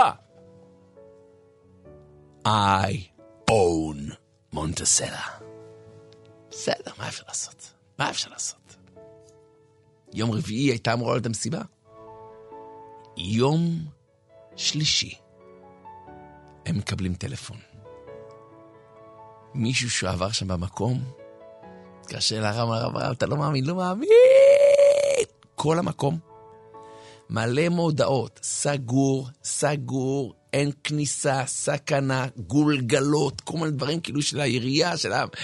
I own מונטוסלה. בסדר, מה אפשר לעשות? מה אפשר לעשות? יום רביעי הייתה אמורה להיות המסיבה. יום שלישי הם מקבלים טלפון. מישהו שעבר שם במקום, התקשר לרם, הרב, הרב, אתה לא מאמין, לא מאמין. כל המקום מלא מודעות, סגור, סגור, אין כניסה, סכנה, גולגלות, כל מיני דברים כאילו של העירייה, של העם.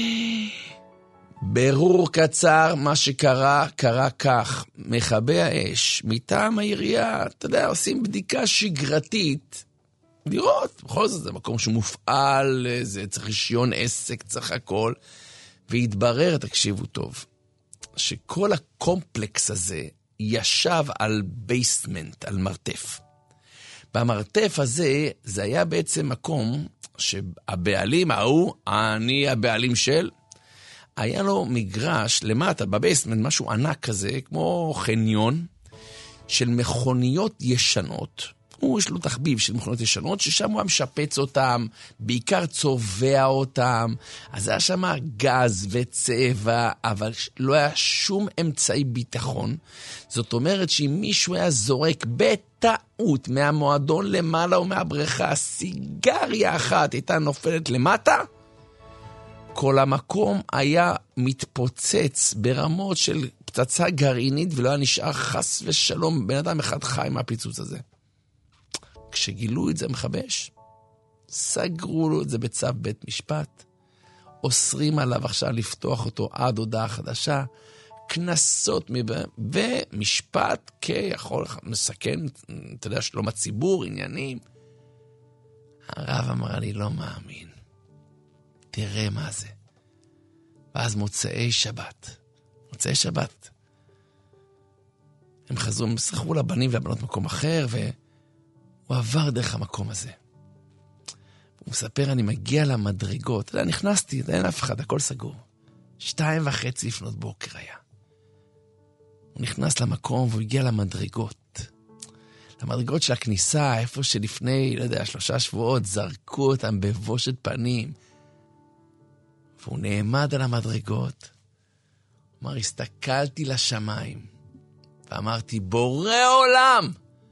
ברור קצר, מה שקרה, קרה כך. מכבי האש, מטעם העירייה, אתה יודע, עושים בדיקה שגרתית, לראות, בכל זאת זה מקום שמופעל, זה צריך רישיון עסק, צריך הכל, והתברר, תקשיבו טוב, שכל הקומפלקס הזה ישב על בייסמנט, על מרתף. במרתף הזה, זה היה בעצם מקום שהבעלים, ההוא, אני הבעלים של, היה לו מגרש למטה, בבייסמנט, משהו ענק כזה, כמו חניון, של מכוניות ישנות. הוא יש לו תחביב של מכוניות ישנות, ששם הוא משפץ אותם, בעיקר צובע אותם. אז היה שם גז וצבע, אבל לא היה שום אמצעי ביטחון. זאת אומרת שאם מישהו היה זורק בטעות מהמועדון למעלה או מהבריכה, סיגריה אחת הייתה נופלת למטה, כל המקום היה מתפוצץ ברמות של פצצה גרעינית, ולא היה נשאר חס ושלום בן אדם אחד חי מהפיצוץ הזה. כשגילו את זה מחבש, סגרו לו את זה בצו בית משפט, אוסרים עליו עכשיו לפתוח אותו עד הודעה חדשה, כנסות ומשפט כיכול מסכן, אתה יודע, שלום הציבור, עניינים. הרב אמר, אני לא מאמין. תראה מה זה. ואז מוצאי שבת, מוצאי שבת, הם חזרו, הם שכרו לבנים ולבנות מקום אחר, והוא עבר דרך המקום הזה. הוא מספר, אני מגיע למדרגות, אתה יודע, נכנסתי, אין אף אחד, הכל סגור. שתיים וחצי לפנות בוקר היה. הוא נכנס למקום והוא הגיע למדרגות. למדרגות של הכניסה, איפה שלפני, לא יודע, שלושה שבועות, זרקו אותם בבושת פנים. והוא נעמד על המדרגות. הוא אמר, הסתכלתי לשמיים, ואמרתי, בורא עולם,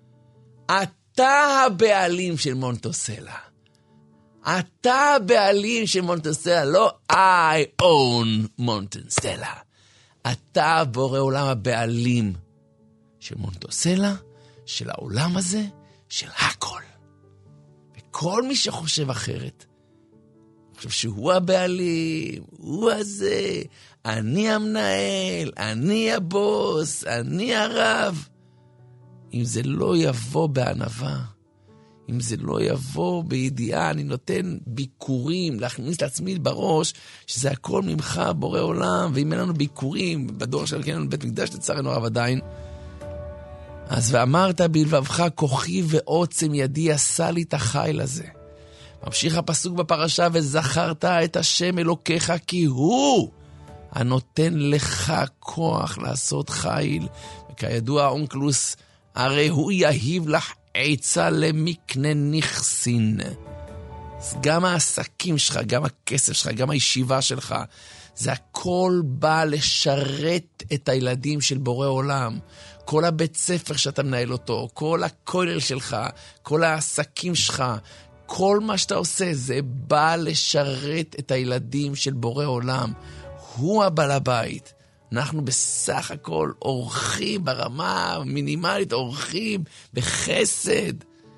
אתה הבעלים של מונטוסלה. אתה הבעלים של מונטוסלה, לא I own מונטוסלה. אתה בורא עולם הבעלים של מונטוסלה, של העולם הזה, של הכל. וכל מי שחושב אחרת, חושב שהוא הבעלים, הוא הזה, אני המנהל, אני הבוס, אני הרב. אם זה לא יבוא בענווה, אם זה לא יבוא בידיעה, אני נותן ביקורים, להכניס לעצמי בראש, שזה הכל ממך, בורא עולם, ואם אין לנו ביקורים, בדור של כן, בית מקדש לצערנו הרב עדיין, אז ואמרת בלבבך, כוחי ועוצם ידי עשה לי את החיל הזה. ממשיך הפסוק בפרשה, וזכרת את השם אלוקיך, כי הוא הנותן לך כוח לעשות חיל. וכידוע אונקלוס, הרי הוא יהיב לך עצה למקנה נכסין. אז גם העסקים שלך, גם הכסף שלך, גם הישיבה שלך, זה הכל בא לשרת את הילדים של בורא עולם. כל הבית ספר שאתה מנהל אותו, כל הכולל שלך, כל העסקים שלך, כל מה שאתה עושה, זה בא לשרת את הילדים של בורא עולם. הוא הבעל הבית. אנחנו בסך הכל אורחים ברמה מינימלית, אורחים בחסד.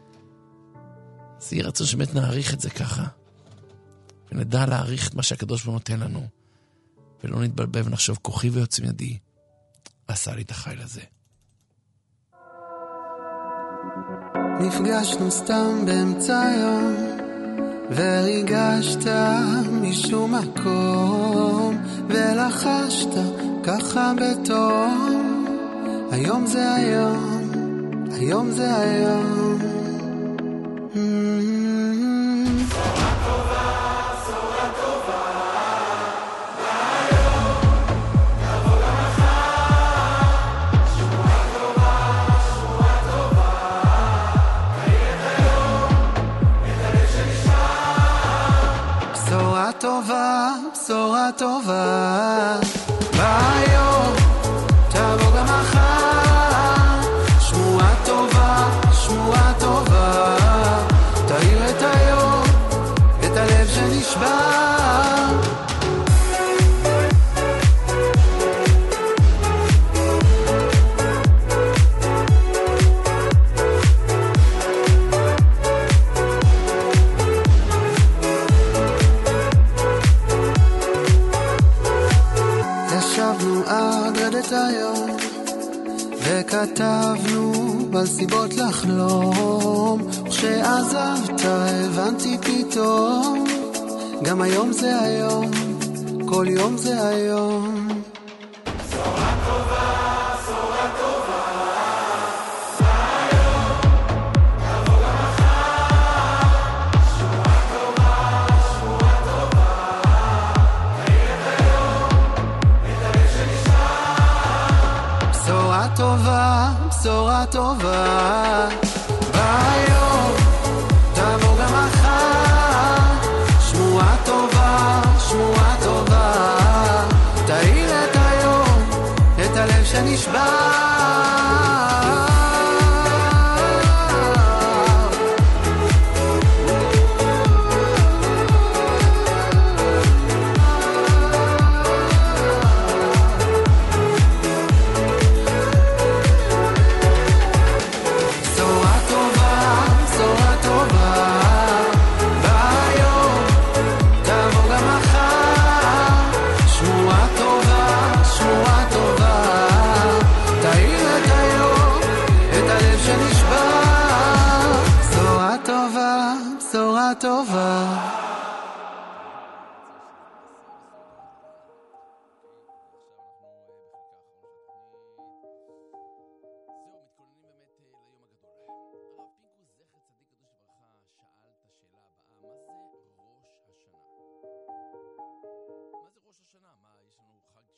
אז יהיה רצון שבאמת נעריך את זה ככה. ונדע להעריך את מה שהקדוש ברוך הוא נותן לנו. ולא נתבלבל ונחשוב, כוחי ויוצאים ידי עשה לי את החיל הזה.
נפגשנו סתם באמצע היום, וריגשת משום מקום, ולחשת ככה בתום. היום זה היום, היום זה היום.
שורה טובה, שורה טובה, והיום תבוא גם מחר. שורה טובה, שורה טובה, תאיר את היום, את הלב שנשמע.
בשורה טובה, בשורה טובה, והיום תבוא גם מחר. שמועה טובה, שמועה טובה, תאיר את היום, את הלב שנשבר. ישבנו עד רדת היום, וכתבנו בסיבות לחלום. כשעזבת הבנתי פתאום, גם היום זה היום, כל יום זה היום.
שורה טובה, שורה טובה, והיום תבוא גם מחר. שורה טובה, שורה טובה, תאיר את היום, את הלב שנשמע.
בשורה טובה, בשורה טובה, והיום תבוא גם מחר. שמועה טובה, שמועה טובה, תאיר את היום, את הלב שנשבר.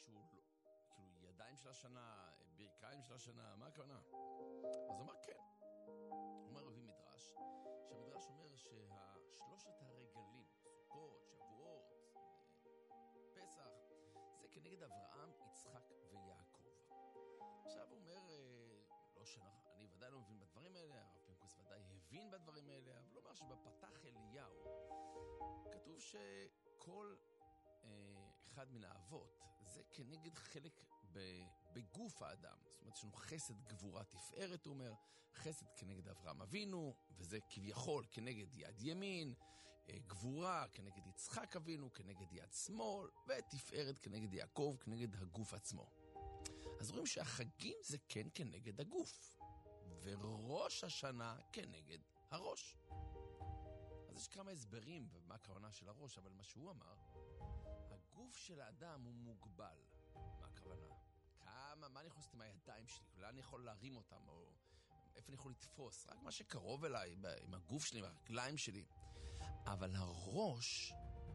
שהוא לא, כאילו ידיים של השנה, ברכיים של השנה, מה הכוונה? אז הוא אמר כן. הוא אומר רבי מדרש, שהמדרש אומר שהשלושת הרגלים, סוכות, שבועות, פסח, זה כנגד אברהם, יצחק ויעקב. עכשיו הוא אומר, לא שאנחנו, אני ודאי לא מבין בדברים האלה, הרב פינקוס ודאי הבין בדברים האלה, אבל הוא אומר שבפתח אליהו כתוב שכל אה, אחד מן האבות זה כנגד חלק בגוף האדם. זאת אומרת, יש לנו חסד גבורה תפארת, הוא אומר, חסד כנגד אברהם אבינו, וזה כביכול כנגד יד ימין, אה, גבורה כנגד יצחק אבינו, כנגד יד שמאל, ותפארת כנגד יעקב, כנגד הגוף עצמו. אז רואים שהחגים זה כן כנגד הגוף, וראש השנה כנגד הראש. אז יש כמה הסברים במה הכוונה של הראש, אבל מה שהוא אמר, הגוף של האדם הוא מוגבל. מה הכוונה? כמה, מה אני יכול לעשות עם הידיים שלי? אולי אני יכול להרים אותם, או איפה אני יכול לתפוס? רק מה שקרוב אליי, עם הגוף שלי, עם הרגליים שלי. אבל הראש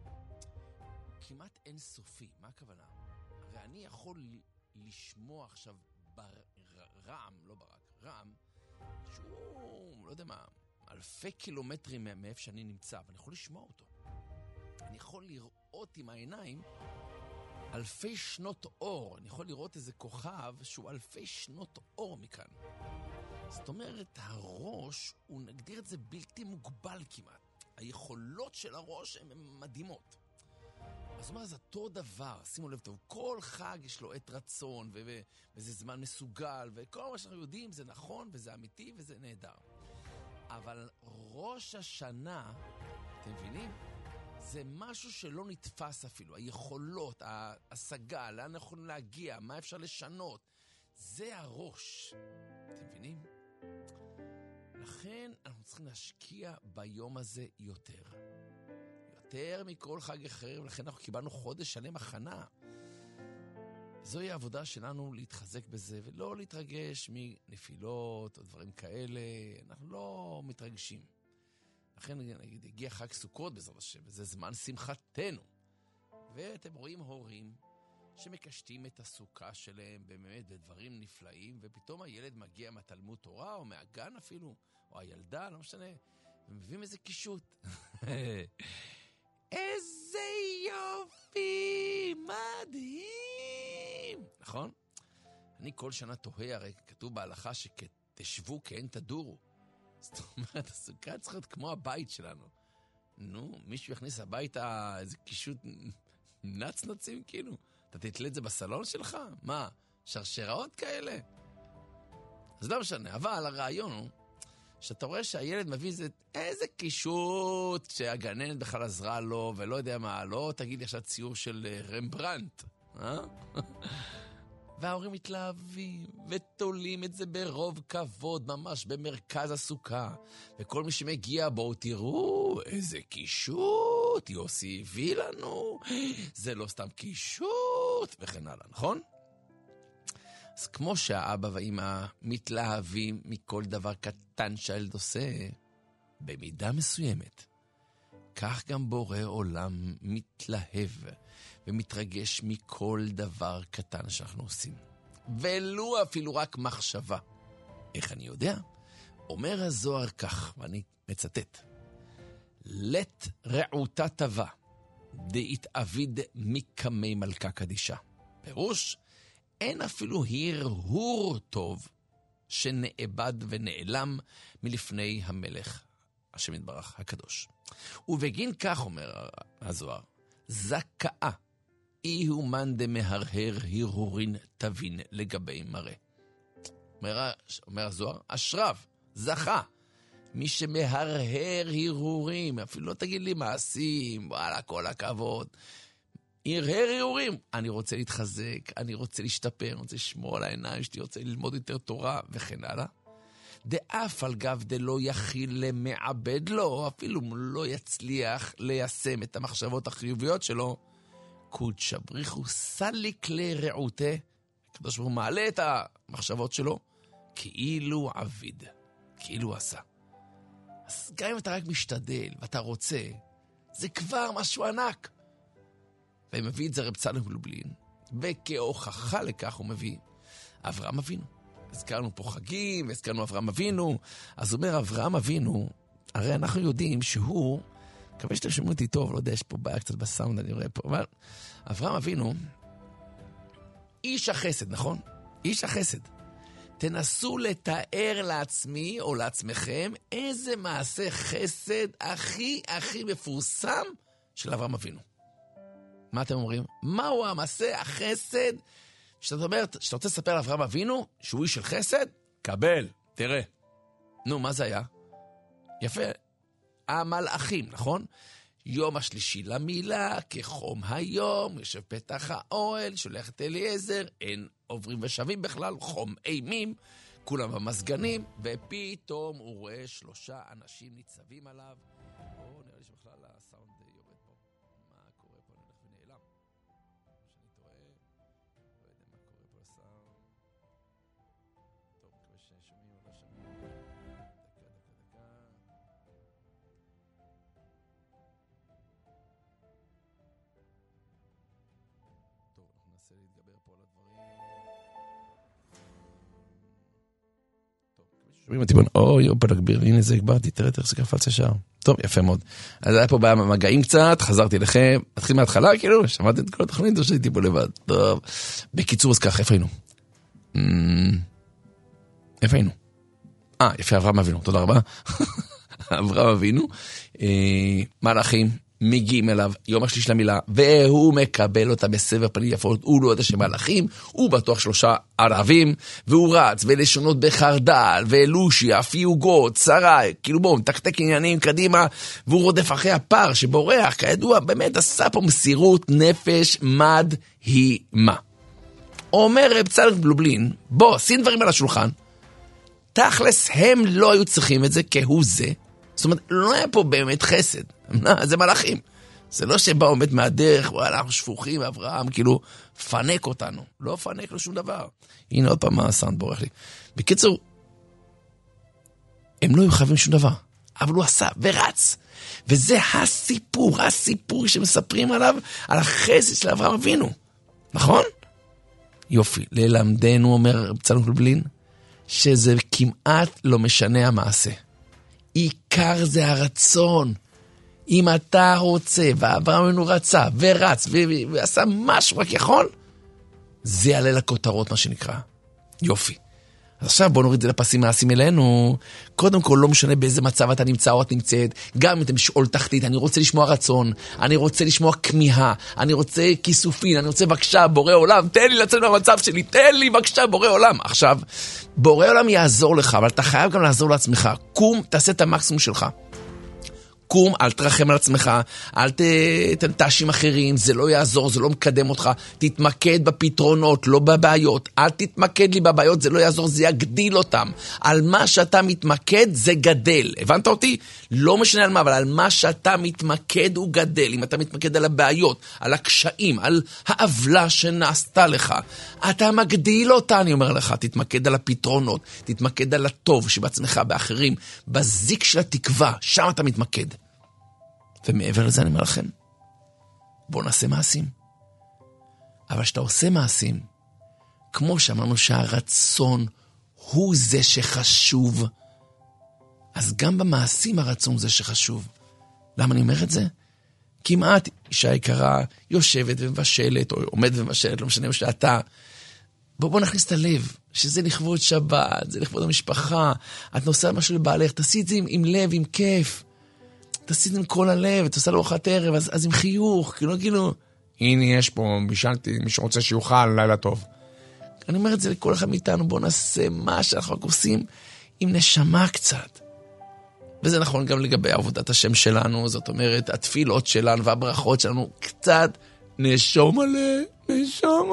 כמעט אינסופי. מה הכוונה? הרי אני יכול לשמוע עכשיו ברעם, לא ברק, רעם, שהוא, לא יודע מה, אלפי קילומטרים מאיפה שאני נמצא, ואני יכול לשמוע אותו. אני יכול לראות עם העיניים אלפי שנות אור. אני יכול לראות איזה כוכב שהוא אלפי שנות אור מכאן. זאת אומרת, הראש, הוא נגדיר את זה בלתי מוגבל כמעט. היכולות של הראש הן מדהימות. אז זאת אומרת, זה אותו דבר, שימו לב טוב, כל חג יש לו עת רצון, ו- וזה זמן מסוגל, וכל מה שאנחנו יודעים זה נכון, וזה אמיתי, וזה נהדר. אבל ראש השנה, אתם מבינים? זה משהו שלא נתפס אפילו, היכולות, ההשגה, לאן אנחנו יכולים להגיע, מה אפשר לשנות, זה הראש. אתם מבינים? לכן אנחנו צריכים להשקיע ביום הזה יותר. יותר מכל חג אחר, ולכן אנחנו קיבלנו חודש שלם הכנה. זוהי העבודה שלנו להתחזק בזה, ולא להתרגש מנפילות או דברים כאלה. אנחנו לא מתרגשים. לכן נגיד, הגיע חג סוכות בעזרת השם, וזה זמן שמחתנו. ואתם רואים הורים שמקשטים את הסוכה שלהם באמת בדברים נפלאים, ופתאום הילד מגיע מהתלמוד תורה, או מהגן אפילו, או הילדה, לא משנה, ומביאים איזה קישוט. איזה יופי, מדהים. נכון? אני כל שנה תוהה, הרי כתוב בהלכה שתשבו כאין תדורו. זאת אומרת, הסוכה צריכה להיות כמו הבית שלנו. נו, מישהו יכניס הביתה איזה קישוט נצנצים כאילו. אתה תתלה את זה בסלון שלך? מה? שרשראות כאלה? אז לא משנה, אבל הרעיון הוא שאתה רואה שהילד מביא איזה, איזה קישוט שהגננת בכלל עזרה לו, ולא יודע מה, לא תגיד לי עכשיו ציור של רמברנט, אה? וההורים מתלהבים ותולים את זה ברוב כבוד, ממש במרכז הסוכה. וכל מי שמגיע, בואו תראו, איזה קישוט, יוסי הביא לנו, זה לא סתם קישוט, וכן הלאה, נכון? אז כמו שהאבא והאמא מתלהבים מכל דבר קטן שהילד עושה, במידה מסוימת, כך גם בורא עולם מתלהב ומתרגש מכל דבר קטן שאנחנו עושים. ולו אפילו רק מחשבה. איך אני יודע? אומר הזוהר כך, ואני מצטט, לת רעותה טבע, דאית אביד מקמי מלכה קדישה. פירוש, אין אפילו הרהור טוב שנאבד ונעלם מלפני המלך השם יתברך הקדוש. ובגין כך אומר הזוהר, זכאה אי הומן דמהרהר הרהורין תבין לגבי מראה. אומר, אומר הזוהר, אשריו, זכה, מי שמהרהר הרהורים, אפילו לא תגיד לי מעשים, וואלה, כל הכבוד, הרהר הרהורים, אני רוצה להתחזק, אני רוצה להשתפר, אני רוצה לשמור על העיניים שלי, רוצה ללמוד יותר תורה, וכן הלאה. דאף על גב דלא יכיל למעבד לו, אפילו לא יצליח ליישם את המחשבות החיוביות שלו, קודשא בריחו סליק לרעותה, הקדוש ברוך הוא מעלה את המחשבות שלו, כאילו עביד, כאילו עשה. אז גם אם אתה רק משתדל ואתה רוצה, זה כבר משהו ענק. ומביא את זה רב צלם לובלין, וכהוכחה לכך הוא מביא אברהם אבינו. הזכרנו פה חגים, הזכרנו אברהם אבינו, אז הוא אומר אברהם אבינו, הרי אנחנו יודעים שהוא, מקווה שאתם שומעים אותי טוב, לא יודע, יש פה בעיה קצת בסאונד, אני רואה פה, אבל אברהם אבינו, איש החסד, נכון? איש החסד. תנסו לתאר לעצמי או לעצמכם איזה מעשה חסד הכי הכי מפורסם של אברהם אבינו. מה אתם אומרים? מהו המעשה החסד שאתה אומרת, שאתה רוצה לספר לאברהם אבינו שהוא איש של חסד? קבל, תראה. נו, מה זה היה? יפה. המלאכים, נכון? יום השלישי למילה, כחום היום, יושב פתח האוהל, שולח את אליעזר, אין עוברים ושבים בכלל, חום אימים, כולם במסגנים, ופתאום הוא רואה שלושה אנשים ניצבים עליו. או, נראה לי שבכלל הסאונד יורד פה. מה קורה פה? אני הולך ונעלם. שאני טועה, לא יודע מה קורה פה לסאונד. טוב, מקווה ששומעים או לא שומעים. דקה, דקה, דקה. טוב, אנחנו ננסה להתגבר פה על הדברים. טוב, שומעים אותי בון, אוי, אופה, נגביר, הנה זה הגברתי, תראה איך זה קפץ ישר. טוב, יפה מאוד. אז היה פה במגעים קצת, חזרתי לכם, התחיל מההתחלה, כאילו, שמעתי את כל התוכנית, או שהייתי פה לבד. טוב. בקיצור, אז ככה, איפה היינו? איפה היינו? אה, יפה, אברהם אבינו, תודה רבה. אברהם אבינו, מלאכים, מגיעים אליו, יום השליש למילה, והוא מקבל אותה בסבר פנים יפות, הוא לא יודע שמלאכים, הוא בטוח שלושה ערבים, והוא רץ, ולשונות בחרדל, ולושי, הפיוגות, שרי, כאילו בואו, מתקתק עניינים קדימה, והוא רודף אחרי הפר שבורח, כידוע, באמת עשה פה מסירות נפש מדהימה. אומר רב צלאל בלובלין, בוא, שים דברים על השולחן, תכלס הם לא היו צריכים את זה כהוא זה, זאת אומרת, לא היה פה באמת חסד. זה מלאכים. זה לא שבא עומד מהדרך, וואלה, אנחנו שפוכים, אברהם, כאילו, פנק אותנו. לא פנק לו שום דבר. הנה עוד פעם מה הסאונד בורח לי. בקיצור, הם לא היו חייבים שום דבר. אבל הוא עשה ורץ. וזה הסיפור, הסיפור שמספרים עליו, על החסד של אברהם אבינו. נכון? יופי. ללמדנו, אומר צלאל בלובלין, שזה כמעט לא משנה המעשה. עיקר זה הרצון. אם אתה רוצה, ואברהם אבינו רצה, ורץ, ועשה משהו רק יכול, זה יעלה לכותרות, מה שנקרא. יופי. אז עכשיו בוא נוריד את זה לפסים מעשים אלינו. קודם כל, לא משנה באיזה מצב אתה נמצא או את נמצאת, גם אם אתם שאול תחתית, אני רוצה לשמוע רצון, אני רוצה לשמוע כמיהה, אני רוצה כיסופין, אני רוצה בבקשה, בורא עולם, תן לי לצאת מהמצב שלי, תן לי בבקשה, בורא עולם. עכשיו, בורא עולם יעזור לך, אבל אתה חייב גם לעזור לעצמך. קום, תעשה את המקסימום שלך. קום, אל תרחם על עצמך, אל תאשים אחרים, זה לא יעזור, זה לא מקדם אותך, תתמקד בפתרונות, לא בבעיות, אל תתמקד לי בבעיות, זה לא יעזור, זה יגדיל אותם. על מה שאתה מתמקד זה גדל, הבנת אותי? לא משנה על מה, אבל על מה שאתה מתמקד הוא גדל. אם אתה מתמקד על הבעיות, על הקשיים, על העוולה שנעשתה לך, אתה מגדיל אותה, אני אומר לך, תתמקד על הפתרונות, תתמקד על הטוב שבעצמך, באחרים, בזיק של התקווה, שם אתה מתמקד. ומעבר לזה אני אומר לכם, בוא נעשה מעשים. אבל שאתה עושה מעשים, כמו שאמרנו שהרצון הוא זה שחשוב, אז גם במעשים הרצון זה שחשוב. למה אני אומר את זה? כמעט אישה יקרה יושבת ומבשלת, או עומד ומבשלת, לא משנה מה שאתה. בוא, בוא נכניס את הלב, שזה לכבוד שבת, זה לכבוד המשפחה, את נוסע משהו לבעלך, תעשי את זה עם, עם לב, עם כיף. תעשי את זה עם כל הלב, את עושה לארוחת ערב, אז, אז עם חיוך, כאילו, כאילו, הנה יש פה, בישלתי, מי שרוצה שיוכל, לילה טוב. אני אומר את זה לכל אחד מאיתנו, בוא נעשה מה שאנחנו עושים עם נשמה קצת. וזה נכון גם לגבי עבודת השם שלנו, זאת אומרת, התפילות שלנו והברכות שלנו, קצת נשום מלא, נשום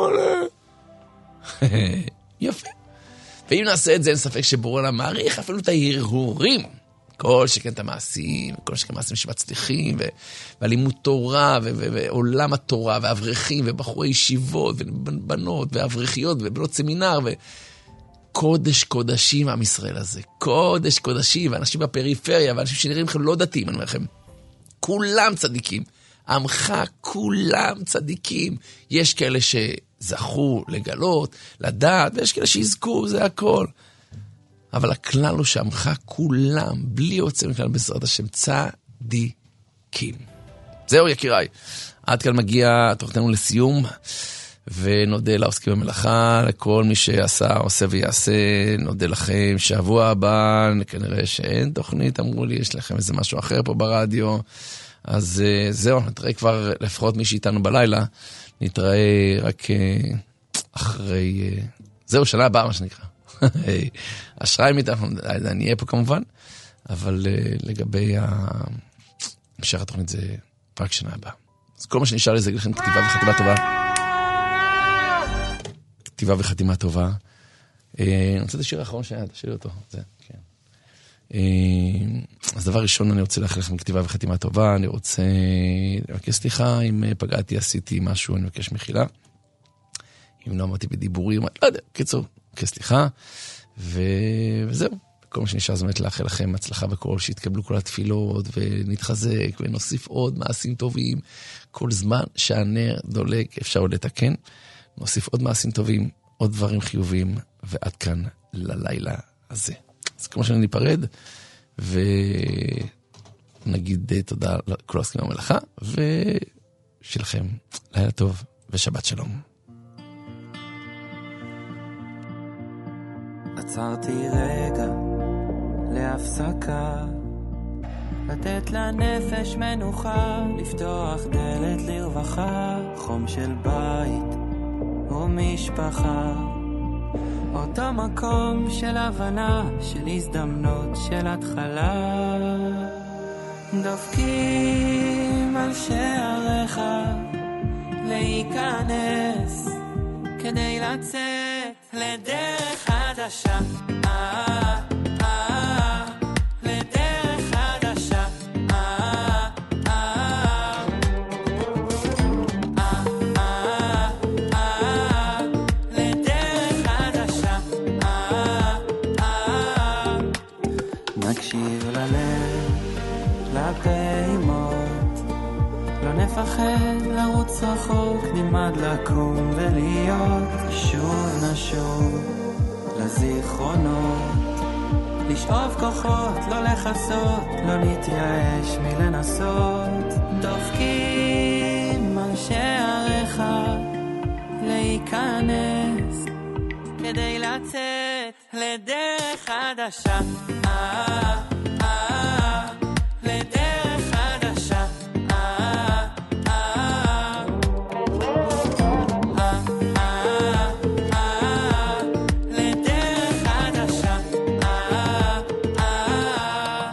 מלא. יפה. ואם נעשה את זה, אין ספק שבורא עולם מעריך אפילו את ההרהורים. כל שכן את המעשים, כל שכן מעשים שמצליחים, והלימוד תורה, ועולם התורה, ואברכים, ובחורי ישיבות, ובנות, ואברכיות, ובנות סמינר, וקודש קודשים עם ישראל הזה. קודש קודשים, ואנשים בפריפריה, ואנשים שנראים לכם לא דתיים, אני אומר לכם, כולם צדיקים. עמך כולם צדיקים. יש כאלה שזכו לגלות, לדעת, ויש כאלה שיזכו, זה הכל. אבל הכלל הוא שעמך כולם, בלי יוצא מכלל בעזרת השם, צדיקים. זהו יקיריי. עד כאן מגיע תוכנינו לסיום, ונודה לעוסקים במלאכה, לכל מי שעשה, עושה ויעשה, נודה לכם. שבוע הבא, כנראה שאין תוכנית, אמרו לי, יש לכם איזה משהו אחר פה ברדיו, אז זהו, נתראה כבר, לפחות מי שאיתנו בלילה, נתראה רק אחרי, זהו, שנה הבאה מה שנקרא. אשראי מאיתנו, אני אהיה פה כמובן, אבל לגבי המשך התוכנית זה רק שנה הבאה. אז כל מה שנשאר לי זה לכם כתיבה וחתימה טובה. כתיבה וחתימה טובה. אני רוצה את השיר האחרון שהיה, תשאיר אותו. זה, כן. אז דבר ראשון, אני רוצה לאחל לכם כתיבה וחתימה טובה. אני רוצה לבקש סליחה, אם פגעתי, עשיתי משהו, אני מבקש מחילה. אם לא אמרתי בדיבורים, לא יודע, קיצור, כסליחה. וזהו. כל מה שנשאר זה באמת לאחל לכם הצלחה בכל, שיתקבלו כל התפילות ונתחזק ונוסיף עוד מעשים טובים. כל זמן שהנר דולק אפשר עוד לתקן. נוסיף עוד מעשים טובים, עוד דברים חיוביים, ועד כאן ללילה הזה. אז כמו שאני ניפרד, ונגיד תודה לכל העוסקים במלאכה, ושלכם לילה טוב ושבת שלום.
עצרתי רגע להפסקה, לתת לנפש מנוחה, לפתוח דלת לרווחה, חום של בית ומשפחה, אותו מקום של הבנה, של הזדמנות, של התחלה. דופקים על שעריך להיכנס, כדי לצאת לדרך חדשה. אה, אה, לדרך חדשה. אה, אה, אה, אה, אה, לדרך חדשה. אה, אה, נקשיב ללב, לפעימות, לא נפחד לרוץ רחוק, נלמד לקום ולהיות, שוב נשוב לזיכרונות, לשאוב כוחות, לא לחסות, לא נתייאש מלנסות. דופקים על שעריך להיכנס, כדי לצאת לדרך חדשה. אה, אה, לדרך חדשה. אה, אה, אה, אה, אה, לדרך חדשה. אה, אה.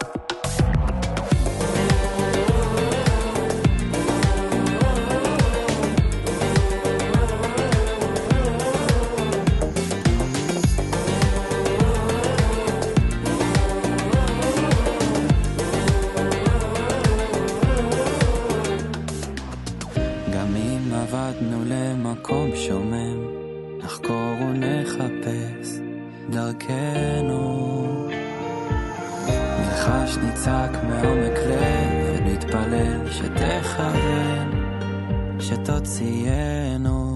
גם אם עבדנו למקום שומם, נחקור ונחפש דרכנו, נלחש נצעק מעומק לב ונתפלל שתכוון, שתוציאנו